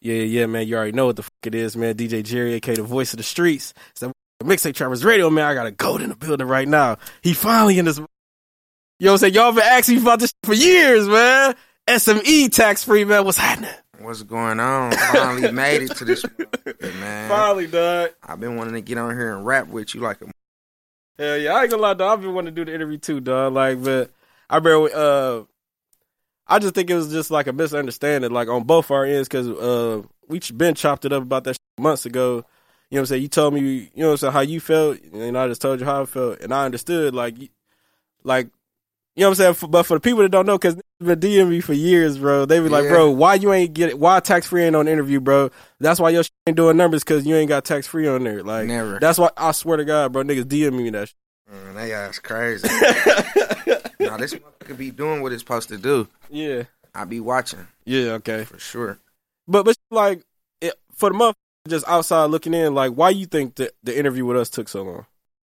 Yeah, man. You already know what the fuck it is, man. DJ Jerry, aka the voice of the streets. It's the Mixtape Trappers Radio, man. I got a goat in the building right now. He finally in this. You know what I'm saying? Y'all been asking me about this for years, man. SME tax free, man. What's happening? What's going on? Finally made it to this, man. Finally, dog. I've been wanting to get on here and rap with you like a. Hell yeah, I ain't gonna lie, dog. I've been wanting to do the interview too, dog. Like, but I remember, I just think it was just like a misunderstanding, like on both our ends, because we been chopped it up about that shit months ago. You know what I'm saying? You told me, you know what I'm saying, how you felt, and I just told you how I felt, and I understood, like, you know what I'm saying? But for the people that don't know, because been DMing me for years, bro, they be like, bro, why you ain't get it? Why tax free ain't on the interview, bro? That's why your shit ain't doing numbers, because you ain't got tax free on there. Like, never. That's why I swear to God, bro, niggas DM me that shit. They ass crazy. Nah, this motherfucker be doing what it's supposed to do. Yeah. I be watching. Yeah, okay. For sure. But like, for the motherfucker just outside looking in, like, why you think that the interview with us took so long?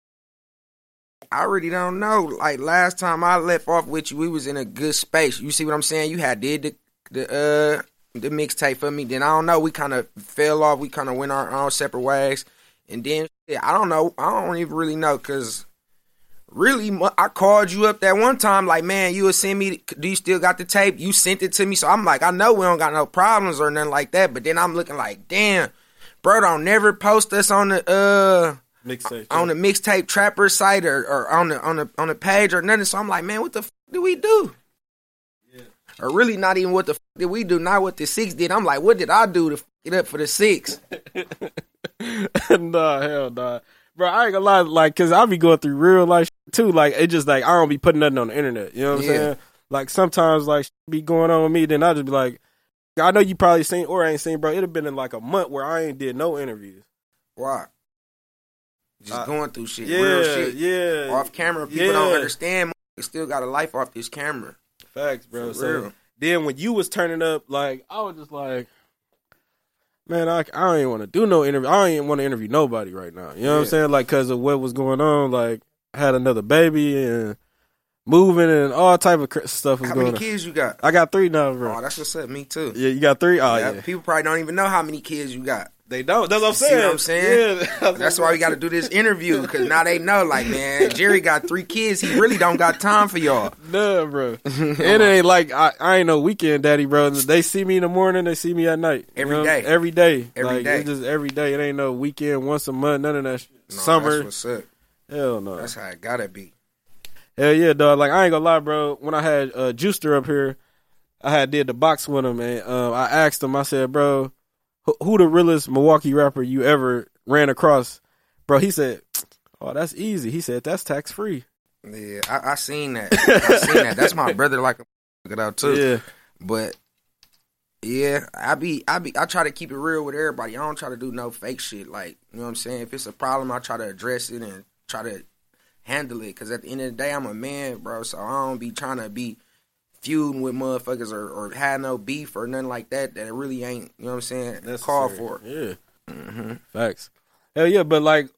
I really don't know. Like, last time I left off with you, we was in a good space. You see what I'm saying? You had did the mixtape for me. Then I don't know. We kind of fell off. We kind of went our own separate ways. And then, I don't know. I don't even really know, because really, I called you up that one time, like, man, you would send me, do you still got the tape? You sent it to me. So I'm like, I know we don't got no problems or nothing like that. But then I'm looking like, damn, bro, don't never post us on the mixtape, on the Mixtape Trapper site or on the page or nothing. So I'm like, man, what the did we do? Yeah. Or really not even what the did we do, not what the 6 did. I'm like, what did I do to it up for the 6? Nah, hell nah. Bro, I ain't gonna lie, like, cause I be going through real life shit too. Like, it just like, I don't be putting nothing on the internet. You know what I'm saying? Like, sometimes, like, shit be going on with me, then I just be like, I know you probably seen or ain't seen, bro. It have been in like a month where I ain't did no interviews. Why? Just going through shit, real shit. Yeah. Off camera, people don't understand. You still got a life off this camera. Facts, bro. For real. Then when you was turning up, like, I was just like, man, I don't even want to do no interview. I don't even want to interview nobody right now. You know what I'm saying? Like, because of what was going on. Like, I had another baby and moving and all type of stuff was going on. How many kids you got? I got 3 now, bro. Oh, that's what's up. Me too. Yeah, you got 3? Oh, yeah. People probably don't even know how many kids you got. They don't. That's what I'm saying. See what I'm saying? Yeah. That's why we got to do this interview, because now they know, like, man, Jerry got 3 kids. He really don't got time for y'all. Nah, bro. It ain't like, I ain't no weekend daddy, bro. They see me in the morning, they see me at night. Every day. Every day. Every day. It's just every day. It ain't no weekend, once a month, none of that shit. No, Summer. That's what's up. Hell no. That's how it got to be. Hell yeah, dog. Like, I ain't gonna lie, bro. When I had Juicer up here, I had did the box with him, and I asked him, I said, bro, who the realest Milwaukee rapper you ever ran across? Bro, he said, oh, that's easy. He said, that's tax free. Yeah, I seen that. I seen that. That's my brother, like, look it out too. Yeah. But yeah, I try to keep it real with everybody. I don't try to do no fake shit. Like, you know what I'm saying? If it's a problem, I try to address it and try to handle it. Because at the end of the day, I'm a man, bro. So I don't be trying to be feuding with motherfuckers or have no beef or nothing like that it really ain't, you know what I'm saying, that's called for. Yeah. Mm-hmm. Facts. Hell yeah, but like,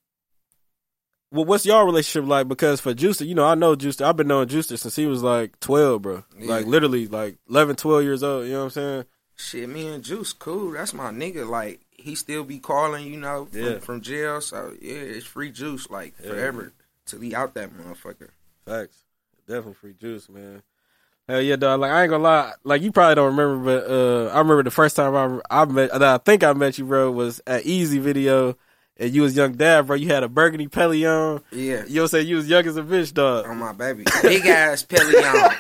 well, what's y'all relationship like? Because for Juicer, you know, I know Juicer. I've been knowing Juicer since he was like 12, bro. Yeah. Like, literally, like 11, 12 years old, you know what I'm saying? Shit, me and Juice, cool. That's my nigga. Like, he still be calling, you know, from jail. So, yeah, it's free Juice, like, forever till he out that motherfucker. Facts. Definitely free Juice, man. Hell yeah, dog. Like, I ain't gonna lie. Like, you probably don't remember, but I remember the first time I met you, bro, was at Easy Video, and you was Young Dad, bro. You had a burgundy Pelly on. Yeah. You know what I'm saying? You was young as a bitch, dog. Oh, my baby. Big ass Pelly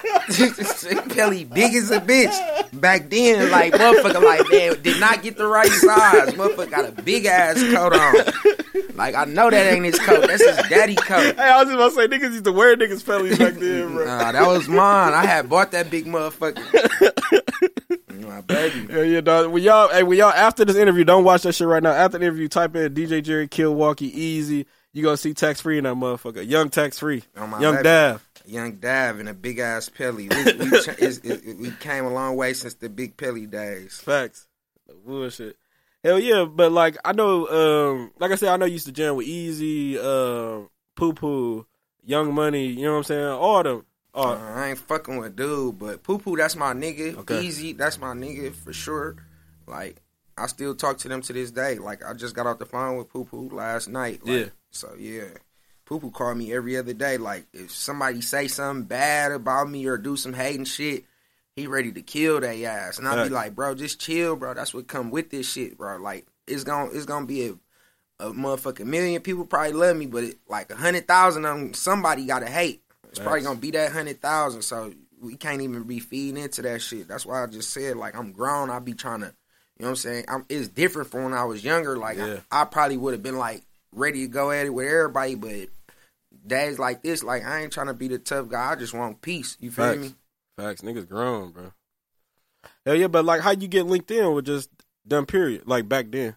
on. Pelly big as a bitch. Back then, like, motherfucker, like, man, did not get the right size. Motherfucker got a big ass coat on. Like, I know that ain't his coat. That's his daddy coat. Hey, I was just about to say, niggas used to wear niggas' Pellies back then, bro. Nah, that was mine. I had bought that big motherfucker. My baby. Yeah, dog. When y'all after this interview, don't watch that shit right now. After the interview, type in DJ Jerry Milwaukee Easy. You gonna see tax free in that motherfucker. Young tax free. Young Dav. Young Dav in a big ass Pelly. We came a long way since the big Pelly days. Facts. Bullshit. Hell yeah, but like I know, like I said, I know you used to jam with Easy, Poo Poo, Young Money. You know what I'm saying? All them. I ain't fucking with dude, but Poo Poo, that's my nigga. Okay. Easy, that's my nigga for sure. Like, I still talk to them to this day. Like, I just got off the phone with Poo Poo last night. Like, Yeah. So, yeah. Poo Poo called me every other day. Like, if somebody say something bad about me or do some hating shit, he ready to kill their ass. And I be like, bro, just chill, bro. That's what come with this shit, bro. Like, it's gonna be a motherfucking million people probably love me, but like 100,000 of them, somebody gotta hate. It's probably gonna be that 100,000. So we can't even be feeding into that shit. That's why I just said, like, I'm grown. I be trying to, you know what I'm saying? It's different from when I was younger. Like, I probably would have been, like, ready to go at it with everybody, but days like this, like, I ain't trying to be the tough guy. I just want peace. You feel me? Facts. Niggas grown, bro. Hell yeah, but, like, how you get linked in with just Dumb Period, like, back then?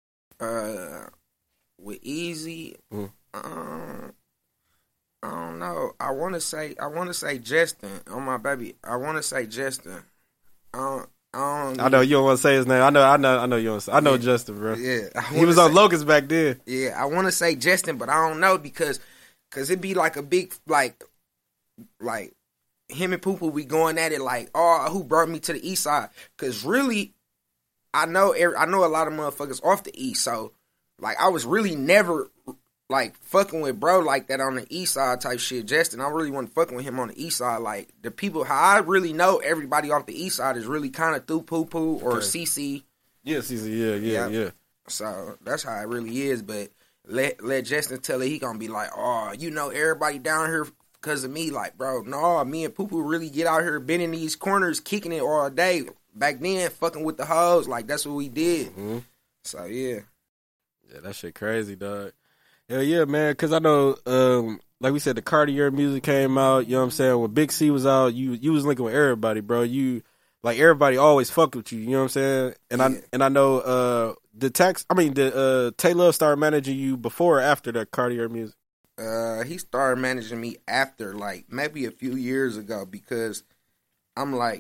With Easy, I don't know. I want to say Justin on my baby. I want to say Justin. I know you don't want to say his name. I know you don't say. I know Justin, bro. Yeah, he was on Locust back then. Yeah, I want to say Justin, but I don't know because it'd be like a big like him and Poo Poo, we going at it like, oh, who brought me to the east side? Because really, I know a lot of motherfuckers off the east, so like I was really never like fucking with bro like that on the east side type shit. Justin, I really wasn't fucking with him on the east side. Like the people, how I really know everybody off the east side is really kind of through Poo Poo or CC. Yeah, CC, yeah. So that's how it really is. But let Justin tell it, he gonna be like, oh, you know everybody down here because of me. Like, bro, no, me and Poo Poo really get out here, been in these corners, kicking it all day. Back then, fucking with the hoes, like that's what we did. Mm-hmm. So yeah, that shit crazy, dog. Hell yeah, man. Because I know, like we said, the Cartier music came out. You know what I'm saying? When Big C was out, you was linking with everybody, bro. You like everybody always fucked with you. You know what I'm saying? And I know Tay Love started managing you before or after that Cartier music. He started managing me after, like maybe a few years ago, because I'm like,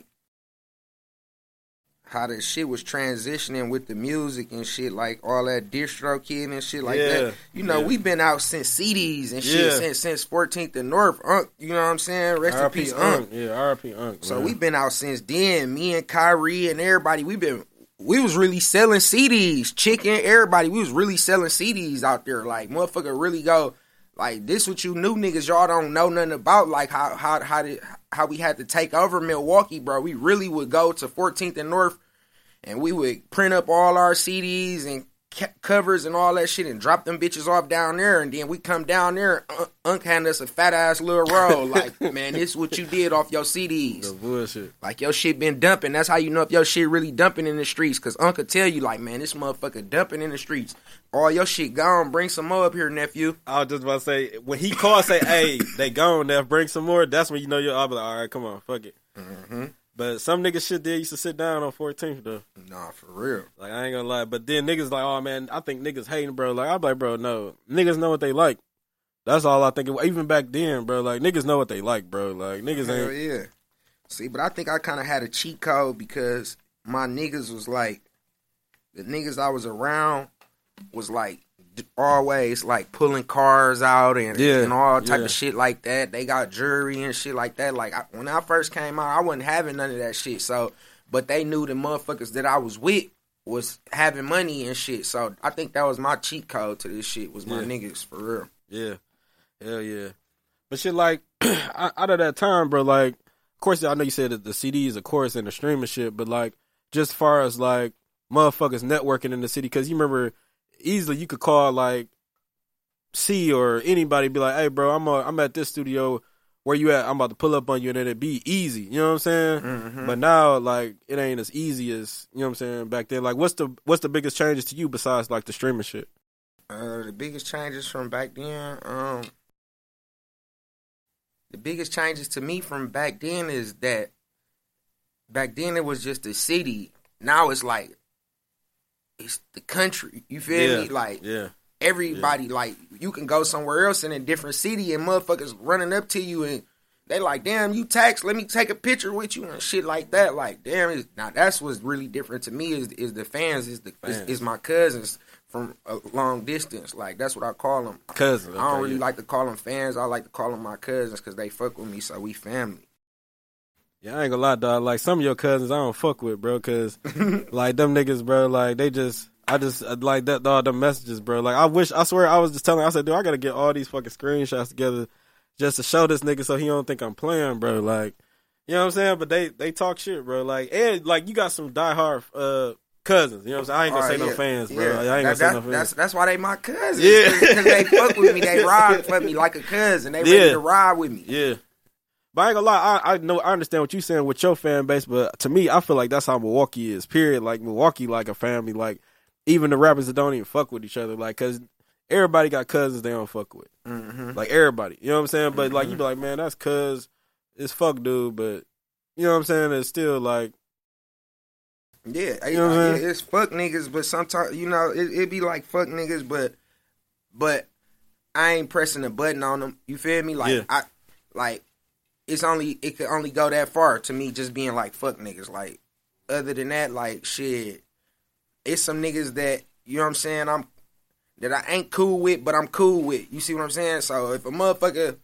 how the shit was transitioning with the music and shit, like all that DistroKid and shit like that. You know, we been out since CDs and shit, since 14th and North. You know what I'm saying? Rest in peace, Unc. Yeah, R.I.P. Unc. So we been out since then. Me and Kyrie and everybody, we was really selling CDs. Chicken, everybody, we was really selling CDs out there. Like, motherfucker really go, like, this what you new niggas y'all don't know nothing about, like how we had to take over Milwaukee, bro. We really would go to 14th and North and we would print up all our CDs and covers and all that shit and drop them bitches off down there, and then we come down there, Unc hand us a fat ass little roll, like, man, this is what you did off your CDs. The bullshit. Like, your shit been dumping. That's how you know if your shit really dumping in the streets, because Unc could tell you, like, man, this motherfucker dumping in the streets. All your shit gone, bring some more up here, nephew. I was just about to say, when he called, say, hey, they gone, Neff, bring some more, that's when you know I'll be like, all right, come on, fuck it. Mm-hmm. But some niggas shit there used to sit down on 14th, though. Nah, for real. Like, I ain't gonna lie. But then niggas like, oh, man, I think niggas hating, bro. Like, I'm like, bro, no. Niggas know what they like. That's all I think. Even back then, bro, like, niggas know what they like, bro. Like, niggas ain't. Hell yeah. See, but I think I kind of had a cheat code because my niggas was like, the niggas I was around was like, always like pulling cars out and all type of shit like that. They got jewelry and shit like that. Like when I first came out, I wasn't having none of that shit. So, but they knew the motherfuckers that I was with was having money and shit. So I think that was my cheat code to this shit, was my niggas, for real. Yeah, hell yeah. But shit, like out of that time, bro. Like, of course, I know you said that the CDs, of course, and the streaming shit. But like, just as far as like motherfuckers networking in the city, because you remember. Easily, you could call like C or anybody, be like, "Hey, bro, I'm at this studio. Where you at? I'm about to pull up on you," and then it'd be easy. You know what I'm saying? Mm-hmm. But now, like, it ain't as easy as, you know what I'm saying, back then. Like, what's the biggest changes to you besides like the streaming shit? The biggest changes from back then, the biggest changes to me from back then is that back then it was just a city. Now it's like, it's the country. You feel me? Like, everybody, like, you can go somewhere else in a different city and motherfuckers running up to you and they like, damn, you tax, let me take a picture with you and shit like that. Like, damn, now that's what's really different to me is the fans, is my cousins from a long distance. Like, that's what I call them. Cousins. I don't really like to call them fans. I like to call them my cousins because they fuck with me, so we family. Yeah, I ain't gonna lie, dog. Like, some of your cousins I don't fuck with, bro, because, like, them niggas, bro, like, I just like that, dog, them messages, bro. Like, I swear, I was just telling, I said, dude, I gotta get all these fucking screenshots together just to show this nigga so he don't think I'm playing, bro. Like, you know what I'm saying? But they talk shit, bro. Like, and, like, you got some diehard, cousins, you know what I'm saying? I ain't gonna say no fans, bro. Yeah. I ain't gonna say no fans. That's why they my cousins. Yeah. Because they fuck with me. They ride for me like a cousin. They ready to ride with me. Yeah. But I ain't gonna lie, I know, I understand what you're saying with your fan base, but to me, I feel like that's how Milwaukee is, period. Like, Milwaukee like a family, like, even the rappers that don't even fuck with each other, like, cause everybody got cousins they don't fuck with. Mm-hmm. Like, everybody, you know what I'm saying? But, like, you be like, man, that's cuz, it's fuck dude, but, you know what I'm saying? It's still, like, yeah, you know what I'm saying? it's fuck niggas, but sometimes, you know, it be like fuck niggas, but I ain't pressing the button on them. You feel me? Like, it could only go that far to me just being like fuck niggas. Like, other than that, like, shit, it's some niggas that, you know what I'm saying, that I ain't cool with, but I'm cool with. You see what I'm saying? So if a motherfucker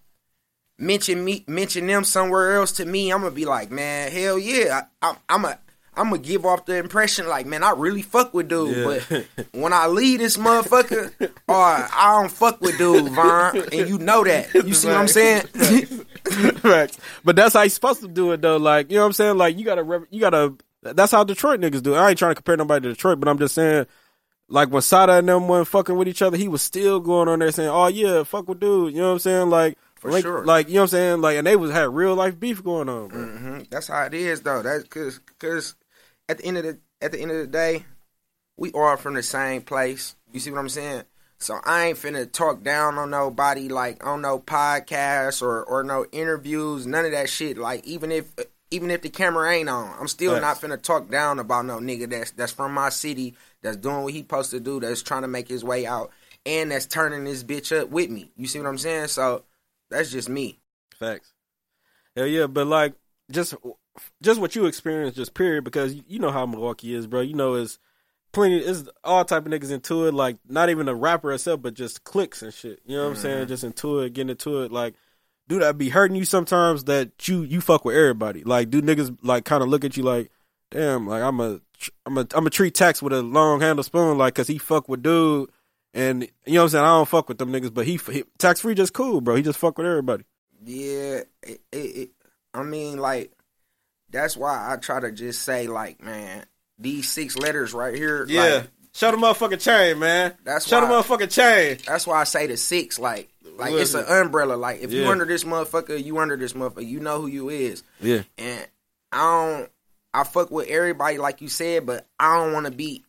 mention them somewhere else to me, I'm gonna be like, man, hell yeah, I'm gonna give off the impression like, man, I really fuck with dude. Yeah. But when I leave this motherfucker, or I don't fuck with dude, Von, and you know that. You see what I'm saying? Right. But that's how you supposed to do it, though. Like, you know what I'm saying? Like, you gotta. That's how Detroit niggas do it. I ain't trying to compare nobody to Detroit, but I'm just saying, like, when Sada and them weren't fucking with each other, he was still going on there saying, oh yeah, fuck with dude. You know what I'm saying? Like, For sure. Like, you know what I'm saying? Like, and they had real life beef going on, bro. Mm-hmm. That's how it is, though. That's because at the end of the day, we all from the same place. You see what I'm saying? So I ain't finna talk down on nobody, like, on no podcasts or no interviews, none of that shit. Like, even if the camera ain't on, I'm still not finna talk down about no nigga that's from my city, that's doing what he supposed to do, that's trying to make his way out, and that's turning this bitch up with me. You see what I'm saying? So that's just me. Facts. Hell yeah, but like, just what you experienced, just period, because you know how Milwaukee is, bro. You know, it's all type of niggas into it, like, not even a rapper itself, but just clicks and shit. You know what I'm saying? Just into it, getting into it. Like, dude, that be hurting you sometimes that you fuck with everybody. Like, do niggas, like, kind of look at you like, damn, like, I'm a treat Tax with a long handle spoon, like, cause he fuck with dude, and, you know what I'm saying, I don't fuck with them niggas, but he Tax Free just cool, bro. He just fuck with everybody. Yeah, I mean, like, that's why I try to just say, like, man, these 6 letters right here. Yeah. Like, show the motherfucking chain, man. Show the motherfucking chain. That's why I say the 6, like it's an umbrella. Like, if you under this motherfucker, you under this motherfucker. You know who you is. Yeah. And I fuck with everybody, like you said, but I don't want to be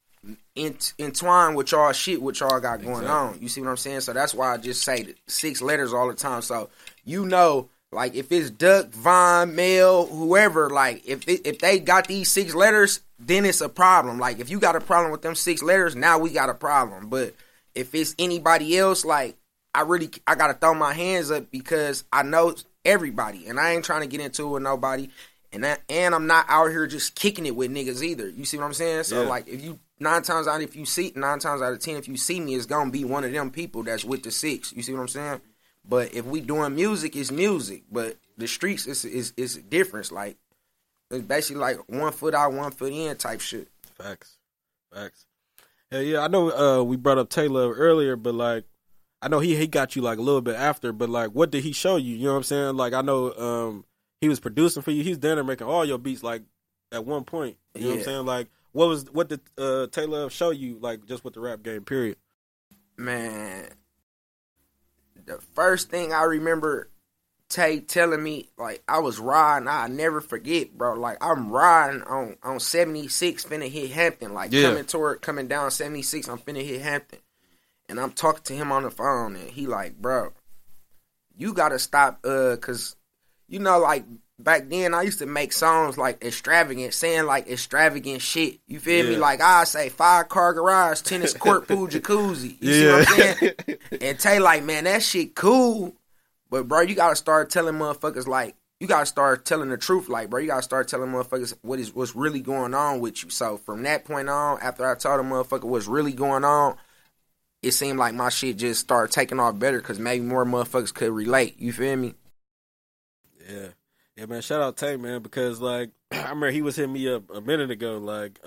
entwined with y'all shit, what y'all got going on. You see what I'm saying? So that's why I just say the 6 letters all the time. So, you know, like, if it's Duck, Von, Mel, whoever, like, if they got these 6 letters, then it's a problem. Like, if you got a problem with them 6 letters, now we got a problem. But if it's anybody else, like, I gotta throw my hands up because I know everybody, and I ain't trying to get into it with nobody, and I'm not out here just kicking it with niggas either. You see what I'm saying? So, like, if you 9 times out of 10, if you see me, it's gonna be one of them people that's with the 6. You see what I'm saying? But if we doing music, it's music. But the streets is a difference. Like, it's basically like 1 foot out, 1 foot in type shit. Facts. Hell yeah, I know we brought up Taylor earlier, but, like, I know he got you, like, a little bit after, but, like, what did he show you? You know what I'm saying? Like, I know he was producing for you. He's down there making all your beats, like, at one point. You know what I'm saying? Like, what did Taylor show you, like, just with the rap game, period? Man, the first thing I remember Tay telling me, like, I was riding, I never forget, bro. Like, I'm riding on 76, finna hit Hampton. Like, coming down 76, I'm finna hit Hampton. And I'm talking to him on the phone, and he like, bro, you gotta stop, cause, you know, like, back then I used to make songs, like, extravagant, saying, like, extravagant shit. You feel me? Like, I say 5-car garage, tennis court, pool, jacuzzi. You see what I'm saying? And Tay like, man, that shit cool. But, bro, you gotta start telling motherfuckers, like, you gotta start telling the truth. Like, bro, you gotta start telling motherfuckers what's really going on with you. So, from that point on, after I told a motherfucker what's really going on, it seemed like my shit just started taking off better because maybe more motherfuckers could relate. You feel me? Yeah. Yeah, man. Shout out Tank, man, because like I remember he was hitting me up a minute ago, like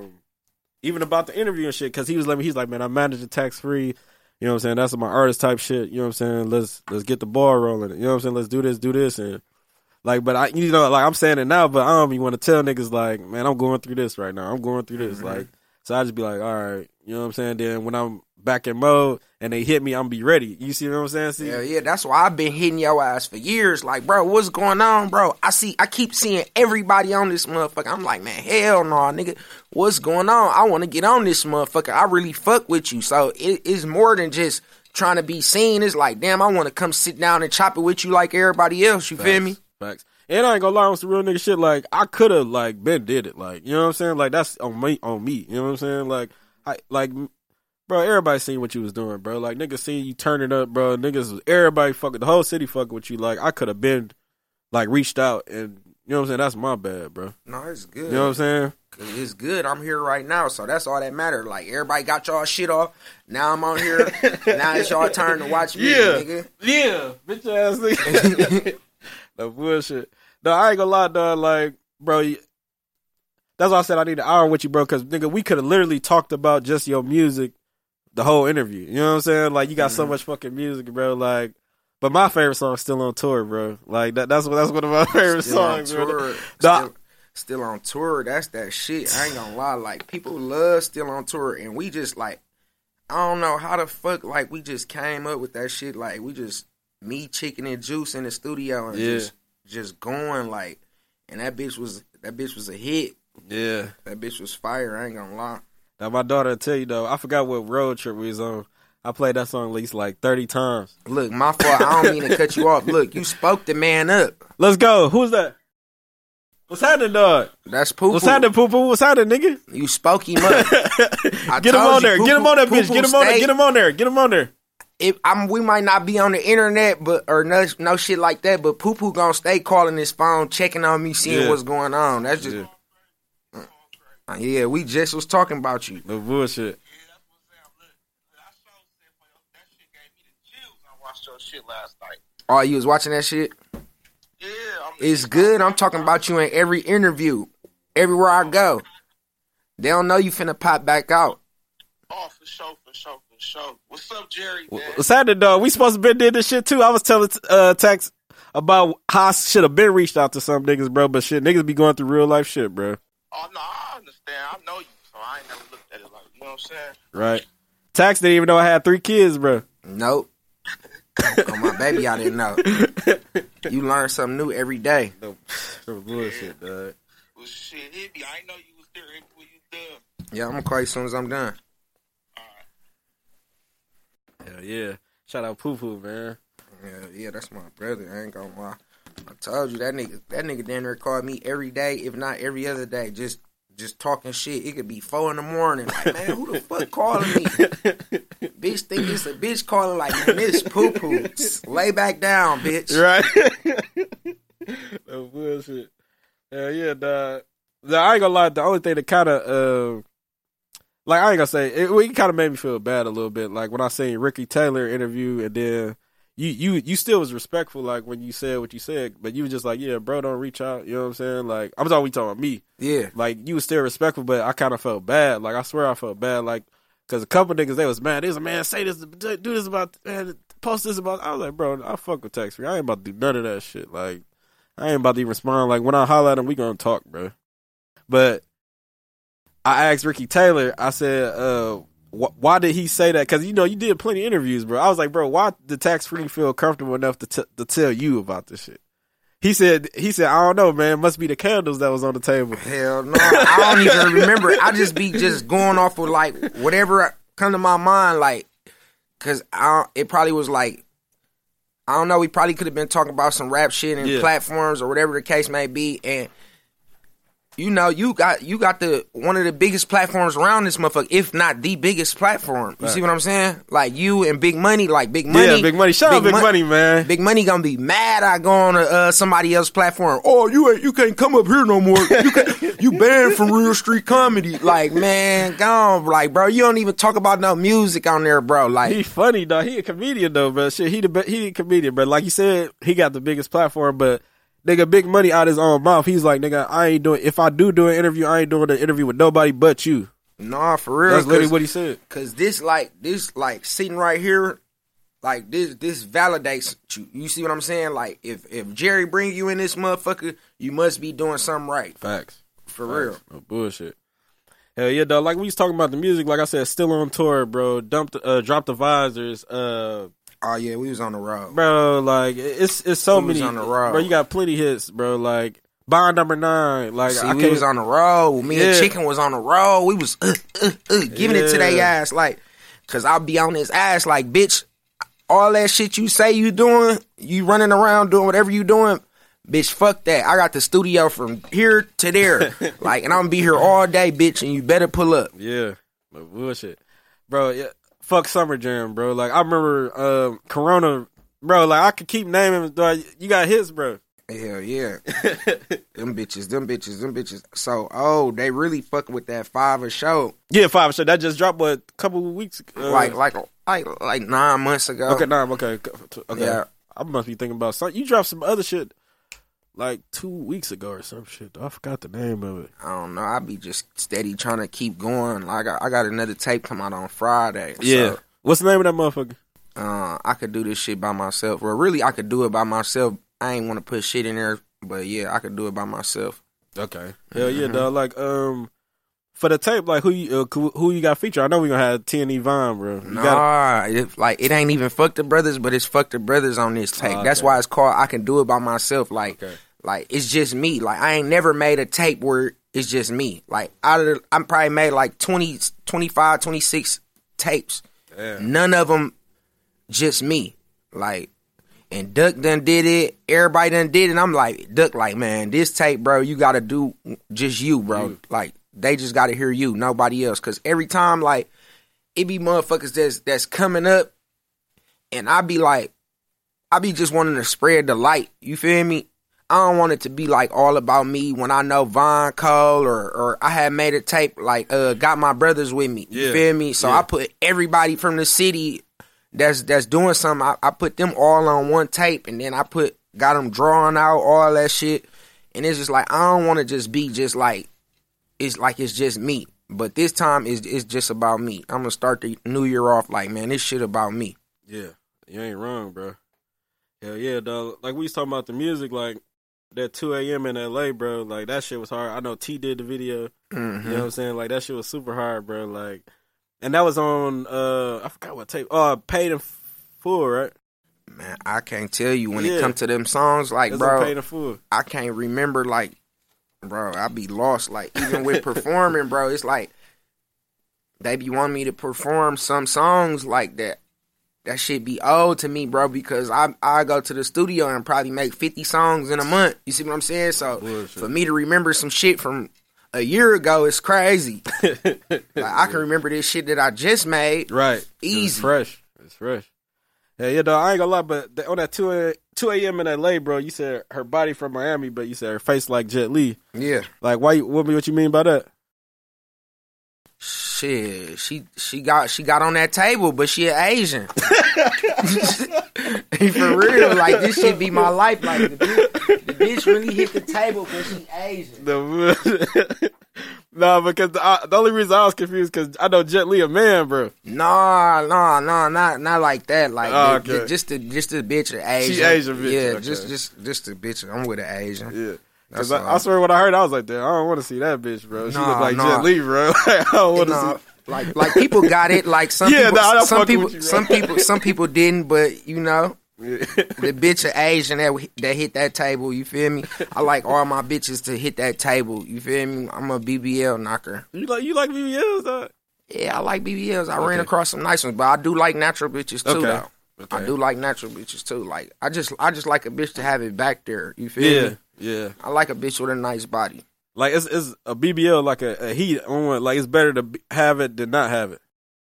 even about the interview and shit, because he was letting me. He's like, man, I manage the tax free. You know what I'm saying? That's my artist type shit. You know what I'm saying? Let's get the ball rolling. You know what I'm saying? Let's do this, and like, but I, you know, like I'm saying it now, but I don't even want to tell niggas like, man, I'm going through this right now. I'm going through this, like, so I just be like, all right, you know what I'm saying? Then when I'm back in mode and they hit me, I'm be ready. You see what I'm saying? See? Yeah, that's why I've been hitting your ass for years. Like, bro, what's going on, bro? I keep seeing everybody on this motherfucker. I'm like, man, hell no, nigga. What's going on? I want to get on this motherfucker. I really fuck with you. So it's more than just trying to be seen. It's like, damn, I want to come sit down and chop it with you like everybody else. You feel me? Facts. And I ain't gonna lie, on some real nigga shit, like, I could have, like, been did it. Like, you know what I'm saying? Like, that's on me. You know what I'm saying? Like, bro, everybody seen what you was doing, bro. Like, niggas seen you turning up, bro. Niggas, everybody fucking, the whole city fucking with you. Like, I could have been, like, reached out and, you know what I'm saying? That's my bad, bro. No, it's good. You know what I'm saying? Cause it's good. I'm here right now, so that's all that matters. Like, everybody got y'all shit off. Now I'm on here. Now it's y'all turn to watch me, nigga. Yeah. Bitch ass nigga. No bullshit. No, I ain't gonna lie, dog. Like, bro, that's why I said I need an hour with you, bro. Because, nigga, we could have literally talked about just your music the whole interview. You know what I'm saying? Like, you got so much fucking music, bro. Like, but my favorite song is Still on Tour, bro. Like, that's one of my favorite songs, bro. Still on tour. That's that shit. I ain't gonna lie. Like, people love Still on Tour, and we just like, I don't know how the fuck. Like, we just came up with that shit. Like, we just me, Chicken, and Juice in the studio and just going like, and that bitch was a hit. Yeah, that bitch was fire. I ain't gonna lie. Now my daughter will tell you though, I forgot what road trip we was on. I played that song at least like 30 times. Look, my fault. I don't mean to cut you off. Look, you spoke the man up. Let's go. Who's that? What's happening, dog? That's Poo Poo. What's happening, Poo Poo? What's happening, nigga? You spoke him up. Get him on there. Get him on that bitch. Get him on there. Get him on there. Get him on there. We might not be on the internet, or no shit like that, but Poo Poo gonna stay calling his phone, checking on me, seeing what's going on. That's just, we just was talking about you. No bullshit. Shit last night. Oh, you was watching that shit? Yeah. It's good. I'm talking about you in every interview. Everywhere I go. They don't know you finna pop back out. Oh, for sure. What's up, Jerry, man? What's happening, dog? We supposed to been did this shit, too. I was telling Tex about how I should have been reached out to some niggas, bro, but shit, niggas be going through real life shit, bro. Oh, no, I understand. I know you, so I ain't never looked at it like, you know what I'm saying? Right. Tex didn't even know I had 3 kids, bro. Nope. Oh, my baby, I didn't know. You learn something new every day. No bullshit, dog. Well, shit, hit me. I ain't know you was there when you done. Yeah, I'm gonna call you as soon as I'm done. Hell yeah. Shout out Poo Poo, man. Yeah, that's my brother. I ain't gonna lie. I told you, that nigga down there called me every day, if not every other day, just talking shit. It could be 4 a.m. Like, man, who the fuck calling me? Bitch think it's a bitch calling, like, man, this Poo Poo. Lay back down, bitch. Right? No bullshit. Hell yeah, dog. I ain't gonna lie, the only thing that kind of, like, I ain't gonna say, it kind of made me feel bad a little bit. Like, when I seen Ricky Taylor interview, and then you still was respectful, like, when you said what you said, but you was just like, yeah, bro, don't reach out. You know what I'm saying? Like, I'm talking about me. Yeah. Like, you was still respectful, but I kind of felt bad. Like, I swear I felt bad. Like, because a couple niggas, they was mad. They was, man, say this, do this about, man, post this about. I was like, bro, I fuck with Tex Free. I ain't about to do none of that shit. Like, I ain't about to even respond. Like, when I holler at him, we gonna talk, bro. But I asked Ricky Taylor, I said, why did he say that? Because, you know, you did plenty of interviews, bro. I was like, bro, why did Tax Free feel comfortable enough to tell you about this shit? He said, I don't know, man. It must be the candles that was on the table. Hell no. I don't even remember. I just be just going off with, like, whatever come to my mind, like, because it probably was like, I don't know, we probably could have been talking about some rap shit and platforms or whatever the case may be, and you know, you got the one of the biggest platforms around this motherfucker, if not the biggest platform. You see what I'm saying? Like, you and Big Money, like Big Money. Yeah, Big Money. Shout out Big Money, man. Big Money gonna be mad I go on somebody else's platform. Oh, you can't come up here no more. You banned from Real Street Comedy. Like, man, go on. Like, bro, you don't even talk about no music on there, bro. Like, he funny, though. He a comedian, though, but shit, he a comedian. But like you said, he got the biggest platform, but nigga, Big Money out his own mouth. He's like, nigga, if I do an interview, I ain't doing an interview with nobody but you. Nah, for real. That's literally what he said. Cause this sitting right here, like this validates you. You see what I'm saying? Like if Jerry bring you in this motherfucker, you must be doing something right. Facts. For real. No bullshit. Hell yeah, dog. Like we was talking about the music, like I said, still on tour, bro. Dropped the visors. Oh yeah, we was on the road, bro. Like it's so many. On the road, bro. You got plenty hits, bro. Like Bond Number 9. Like we was on the road. Me and Chicken was on the road. We was giving it to their ass, like, cause I'll be on his ass, like, bitch. All that shit you say you doing, you running around doing whatever you doing. Bitch, fuck that. I got the studio from here to there. Like, and I'm gonna be here all day, bitch, and you better pull up. Yeah. No bullshit. Bro, yeah. Fuck Summer Jam, bro. Like, I remember Corona, bro, like, I could keep naming, dog. You got hits, bro. Hell yeah. Them bitches. So, they really fucking with that 5 show. Yeah, 5 show. That just dropped, what, a couple of weeks ago? Like 9 months ago. Okay. Yeah. I must be thinking about something. You dropped some other shit like 2 weeks ago or some shit. I forgot the name of it. I don't know. I be just steady trying to keep going. Like I got another tape come out on Friday. Yeah. So, what's the name of that motherfucker? I could do this shit by myself. Well, really, I could do it by myself. I ain't want to put shit in there, but yeah, I could do it by myself. Okay. Hell yeah, dog. Like, for the tape, like, who you got featured? I know we gonna have T&E Vine, bro. It ain't even Fuck the Brothers, but it's Fuck the Brothers on this tape. Okay. That's why it's called I Can Do It By Myself. Like, like it's just me. Like, I ain't never made a tape where it's just me. Like, I probably made like 20, 25, 26 tapes. Damn. None of them just me. Like, and Duck done did it. Everybody done did it. I'm like, Duck, like, man, this tape, bro, you gotta do just you, bro. Like, they just gotta hear you, nobody else. Cause every time, like, it be motherfuckers that's coming up, and I be just wanting to spread the light. You feel me? I don't want it to be like all about me when I know Von Cole or I had made a tape like Got My Brothers With Me. You feel me? So I put everybody from the city that's doing something. I put them all on one tape, and then got them drawing out all that shit. And it's just like, I don't want to just be just like it's just me. But this time it's just about me. I'm gonna start the new year off like, man, this shit about me. Yeah, you ain't wrong, bro. Hell yeah, dog. Like, we was talking about the music, like that 2 a.m. in LA, bro. Like, that shit was hard. I know T did the video. Mm-hmm. You know what I'm saying? Like, that shit was super hard, bro. Like, and that was on I forgot what tape. Paid in Full, right? Man, I can't tell you when it comes to them songs, like, it's bro, Paid in Full. I can't remember, like, bro, I be lost. Like, even with performing, bro, it's like they be wanting me to perform some songs like that. That shit be old to me, bro, because I go to the studio and probably make 50 songs in a month. You see what I'm saying? So for me to remember some shit from a year ago is crazy. Like, I can remember this shit that I just made. Right. Easy. It's fresh. Yeah, dog, I ain't gonna lie, but on that 2 a.m. in LA, bro, you said her body from Miami, but you said her face like Jet Li. Yeah. Like, what you mean by that? Shit, she got on that table, but she an Asian. For real, like, this shit be my life. Like, the bitch really hit the table because she Asian. Nah, because the only reason I was confused because I know Jet Li a man, bro. No, not like that. Like, okay. just the bitch an Asian. She Asian bitch. Yeah, okay. just the bitch. I'm with an Asian. Yeah. Cause I swear when I heard it, I was like, damn, I don't want to see that bitch, bro. She look like Jet Li, bro. I don't want to see. Like people got it. Like some people, some people didn't, but you know, the bitch of Asian that hit that table. You feel me? I like all my bitches to hit that table. You feel me? I'm a BBL knocker. You like BBLs, though? Yeah, I like BBLs. I ran across some nice ones, but I do like natural bitches too, though. Okay. I do like natural bitches too. Like, I just like a bitch to have it back there. You feel me? Yeah. I like a bitch with a nice body. Like, it's a BBL like a heat on one. Like, it's better to have it than not have it.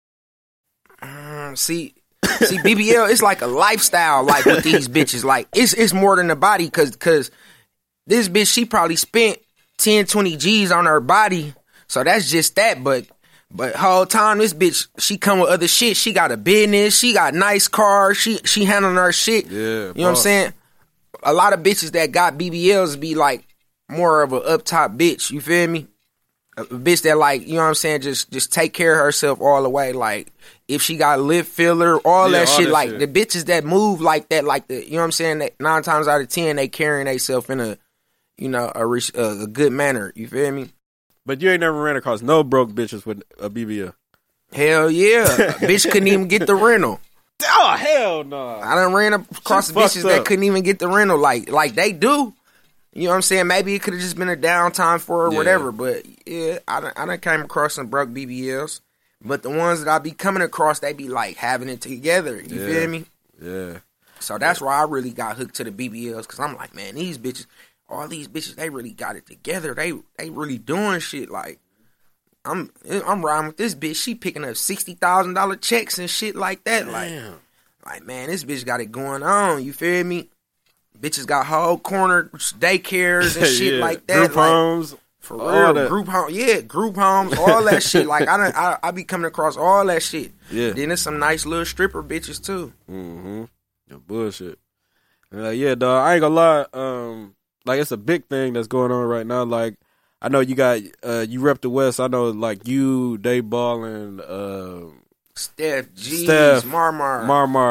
See, BBL, it's like a lifestyle. Like, with these bitches, like, it's more than the body. Cause this bitch, she probably spent 10, 20 G's on her body. So that's just that. But whole time, this bitch, she come with other shit. She got a business. She got nice cars. She handling her shit. Yeah, you know what I'm saying? a lot of bitches that got BBLs be like more of a up top bitch. You feel me? A bitch that like, you know what I'm saying, just take care of herself all the way. Like if she got lip filler, all that shit. Like the bitches that move like that, like the, you know what I'm saying, that 9 times out of 10 they carrying themselves in a, you know, a good manner. You feel me? But you ain't never ran across no broke bitches with a BBL. Hell yeah, bitch couldn't even get the rental. Oh hell no! I done ran across bitches that couldn't even get the rental. Like they do. You know what I'm saying? Maybe it could have just been a downtime for her or whatever. But yeah, I done came across some broke BBLs. But the ones that I be coming across, they be like having it together. You feel me? Yeah. So that's why I really got hooked to the BBLs, because I'm like, man, these bitches, all these bitches, they really got it together. They really doing shit. Like I'm riding with this bitch. She picking up $60,000 checks and shit like that. Damn. Like man, this bitch got it going on. You feel me? Bitches got whole corner daycares and shit like that. Group homes. For real. Group homes. Yeah, group homes, all that shit. Like, I be coming across all that shit. Yeah. Then there's some nice little stripper bitches, too. Mm-hmm. Yeah, bullshit. Yeah, dog. I ain't gonna lie. Like, it's a big thing that's going on right now. Like, I know you got, you rep the West. I know, like, you, Dave Ballin, Steph, Marmar,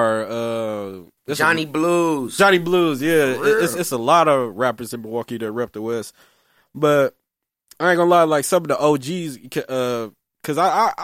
Johnny Blues. Yeah. It's a lot of rappers in Milwaukee that rep the West. But I ain't gonna lie, like some of the OGs, cause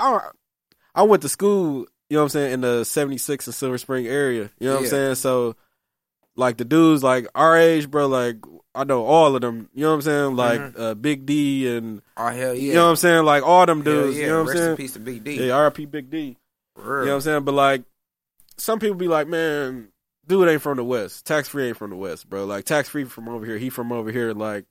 I went to school, you know what I'm saying, in the 76 and Silver Spring area. You know what I'm saying? So like the dudes like our age, bro, like I know all of them, you know what I'm saying? Like Big D and oh hell yeah. You know what I'm saying? Like all them dudes, you know what I'm saying? Rest in peace to Big D. Yeah, R.I.P. Big D. You know what I'm saying? But like some people be like, man, dude ain't from the West. Tax Free ain't from the West, bro. Like Tax Free from over here, he from over here. Like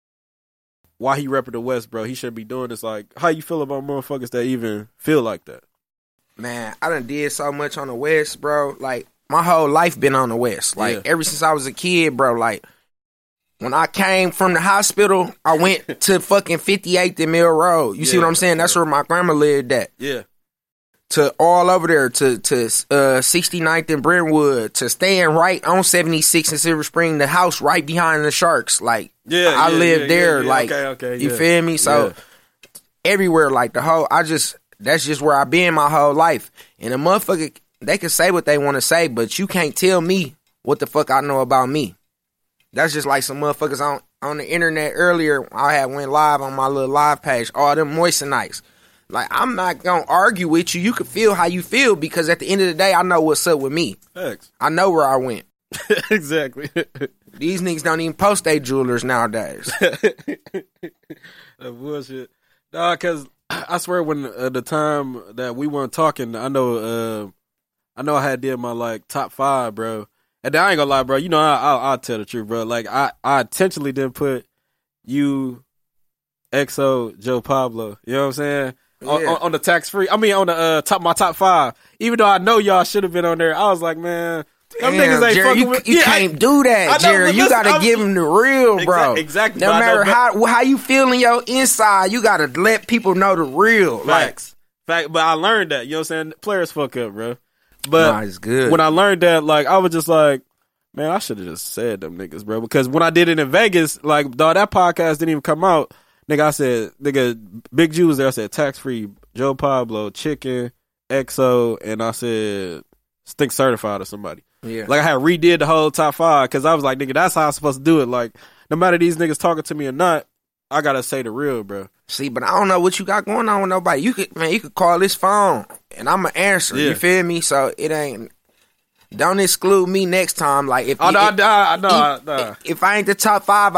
why he repping the West, bro? He shouldn't be doing this. Like how you feel about motherfuckers that even feel like that? Man, I done did so much on the West, bro. Like my whole life been on the West. Like ever since I was a kid, bro. Like when I came from the hospital, I went to fucking 58th and Mill Road. You see what I'm saying? That's where my grandma lived at. Yeah. To all over there, to 69th and Brentwood, to staying right on 76 in Silver Spring, the house right behind the Sharks. Like, I lived there. Like, you feel me? So, everywhere, like, that's just where I been my whole life. And a motherfucker, they can say what they want to say, but you can't tell me what the fuck I know about me. That's just like some motherfuckers on the internet earlier. I had went live on my little live page, all them moistenites. Like, I'm not going to argue with you. You can feel how you feel because at the end of the day, I know what's up with me. Thanks. I know where I went. Exactly. These niggas don't even post their jewelers nowadays. That bullshit. Nah, because I swear when the time that we weren't talking, I know I had did my, like, top 5, bro. And I ain't gonna lie, bro. You know, I'll tell the truth, bro. Like, I intentionally didn't put you, XO, Joe Pablo. You know what I'm saying? On the tax free. I mean, on the my top 5. Even though I know y'all should have been on there, I was like, man, them niggas ain't Jerry, fucking with. You can't do that, Jerry. You gotta give them the real, bro. Exactly. No matter how you feel in your inside, you gotta let people know the real. Facts. But I learned that. You know what I'm saying? Players fuck up, bro. But it's good. When I learned that, like, I was just like, man, I should have just said them niggas, bro. Because when I did it in Vegas, like, dog, that podcast didn't even come out. Nigga, I said, Big Jew was there. I said, Tax Free, Joe Pablo, Chicken, XO, and I said, Stink Certified or somebody. Yeah. Like, I had redid the whole top 5 because I was like, nigga, that's how I'm supposed to do it. Like, no matter these niggas talking to me or not, I gotta say the real, bro. See, but I don't know what you got going on with nobody. You could call this phone and I'ma answer. You feel me? So it ain't. Don't exclude me next time. Like if I ain't the top 5,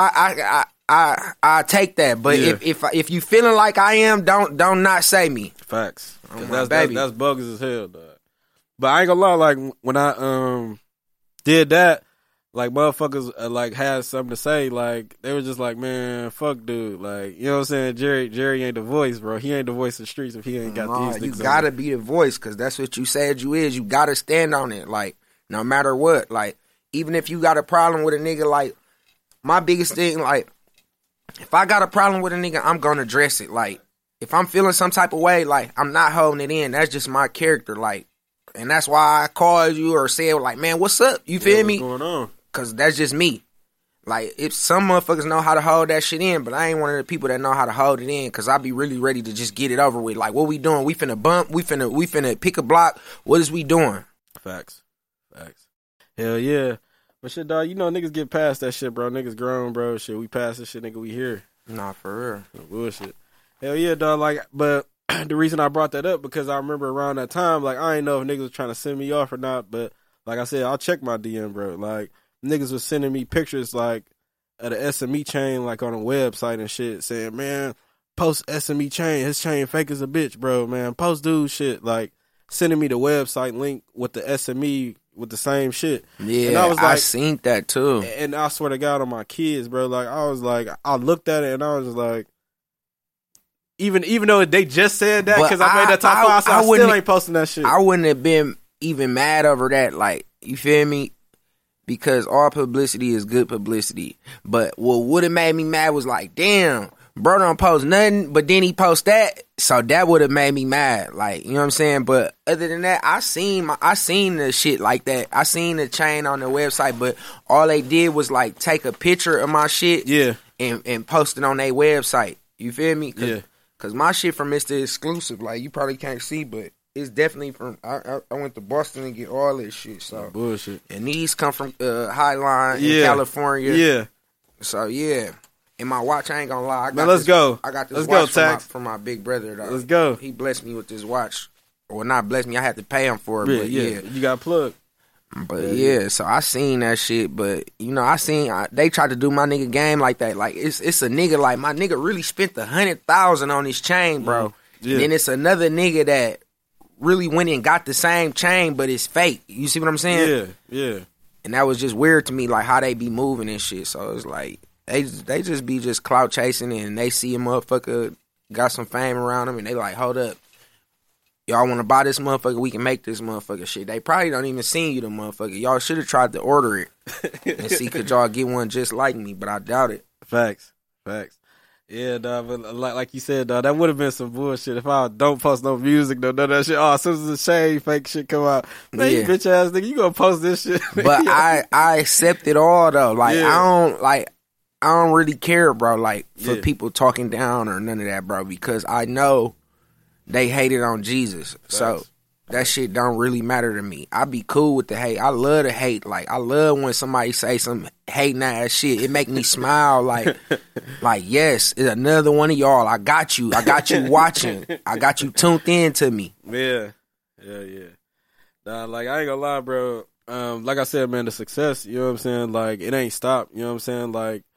I take that. But if you feeling like I am, don't not say me. Facts. That's bogus as hell, dog. But I ain't gonna lie. Like when I did that, like motherfuckers like had something to say. Like they were just like, man, fuck, dude. Like you know what I'm saying? Jerry ain't the voice, bro. He ain't the voice of the streets if he ain't got these. You gotta be the voice because that's what you said you is. You gotta stand on it. Like no matter what. Like even if you got a problem with a nigga, like my biggest thing, like if I got a problem with a nigga, I'm gonna address it. Like if I'm feeling some type of way, like I'm not holding it in. That's just my character. Like, and that's why I called you or said like, man, what's up? You feel me? What's going on? Cause that's just me. Like, if some motherfuckers know how to hold that shit in, but I ain't one of the people that know how to hold it in, because I be really ready to just get it over with. Like, what we doing? We finna bump? We finna pick a block? What is we doing? Facts. Hell yeah. But shit, dog, you know niggas get past that shit, bro. Niggas grown, bro. Shit, we past this shit, nigga, we here. Nah, for real. No bullshit. Hell yeah, dog. Like, but the reason I brought that up, because I remember around that time, like, I ain't know if niggas was trying to send me off or not, but like I said, I'll check my DM, bro. Like, niggas was sending me pictures, like, of the SME chain, like, on a website and shit, saying, man, post SME chain. His chain fake as a bitch, bro, man. Post dude shit. Like, sending me the website link with the SME with the same shit. Yeah, and I was like, I seen that too. And I swear to God on my kids, bro. Like, I was like, I looked at it and I was just like, even though they just said that, because I made that top 5, so I still ain't posting that shit. I wouldn't have been even mad over that. Like, you feel me? Because all publicity is good publicity. But what would have made me mad was like, damn, bro don't post nothing, but then he post that. So that would have made me mad. Like, you know what I'm saying? But other than that, I seen the shit like that. I seen the chain on the website, but all they did was like take a picture of my shit, yeah, and post it on their website. You feel me? Yeah. Cause my shit from Mr. Exclusive, like, you probably can't see, but it's definitely from. I went to Boston and get all this shit. So bullshit. And these come from Highline in California. Yeah. So yeah. And my watch, I ain't gonna lie. Let's go. I got this let's watch go, from my big brother, though. Let's go. He blessed me with this watch. Well, not blessed me. I had to pay him for it. But yeah. You got plugged. But yeah, so I seen that shit. But you know, they tried to do my nigga game like that. Like, it's a nigga, like, my nigga really spent $100,000 on his chain, bro. Yeah. And then it's another nigga that really went and got the same chain, but it's fake. You see what I'm saying? Yeah. And that was just weird to me, like, how they be moving and shit. So it's like, they just be just clout chasing, and they see a motherfucker got some fame around them, and they like, hold up, y'all want to buy this motherfucker? We can make this motherfucker shit. They probably don't even seen you, the motherfucker. Y'all should have tried to order it and see could y'all get one just like me, but I doubt it. Facts. Yeah, dog, but like you said, dog, that would have been some bullshit if I don't post no music, none of that shit. Oh, as soon as the shade fake shit come out, man, you bitch ass nigga, you gonna post this shit. But I accept it all, though. Like, I don't really care, bro, like, for people talking down or none of that, bro, because I know they hated on Jesus. Facts. So that shit don't really matter to me. I be cool with the hate. I love the hate. Like, I love when somebody say some hating ass shit. It make me smile. Like, yes, it's another one of y'all. I got you watching. I got you tuned in to me. Yeah. Nah, like, I ain't gonna lie, bro. Like I said, man, the success, you know what I'm saying? Like, it ain't stopped. You know what I'm saying?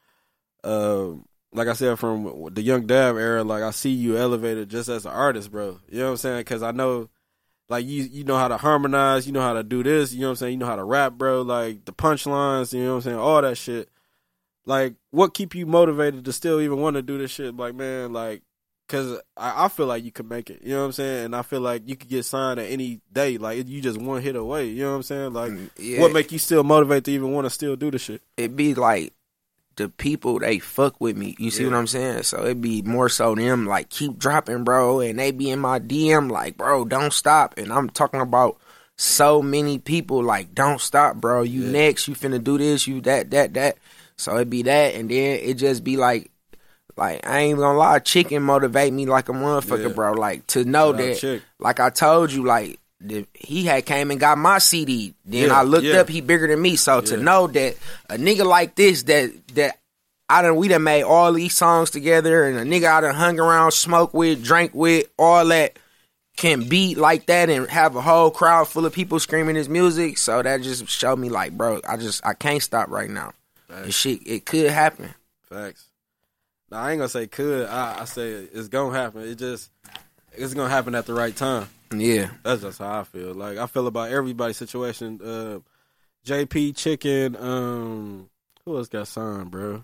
Like I said, from the Young Dab era, like, I see you elevated just as an artist, bro. You know what I'm saying? Because I know, like, you know how to harmonize, you know how to do this, you know what I'm saying? You know how to rap, bro. Like, the punchlines, you know what I'm saying? All that shit. Like, what keep you motivated to still even want to do this shit? Like, man, like, because I feel like you can make it, you know what I'm saying? And I feel like you could get signed at any day. Like, you just one hit away, you know what I'm saying? Like, what make you still motivated to even want to still do the shit? It be like, the people, they fuck with me. You see what I'm saying? So it be more so them, like, keep dropping, bro. And they be in my DM like, bro, don't stop. And I'm talking about so many people like, don't stop, bro. You next. You finna do this. You that. So it be that. And then it just be like I ain't gonna lie, chicken motivate me like a motherfucker, bro. Like, to know that, like I told you, like, he had came and got my CD. Then I looked up, he bigger than me. So to know that a nigga like this, that we done made all these songs together, and a nigga I done hung around, smoked with, drank with, all that, can beat like that and have a whole crowd full of people screaming his music. So that just showed me, like, bro, I can't stop right now. This shit, it could happen. Facts. Now, I ain't gonna say could. I say it's gonna happen. It's gonna happen at the right time. Yeah. That's just how I feel. Like, I feel about everybody's situation. JP, Chicken, who else got signed, bro?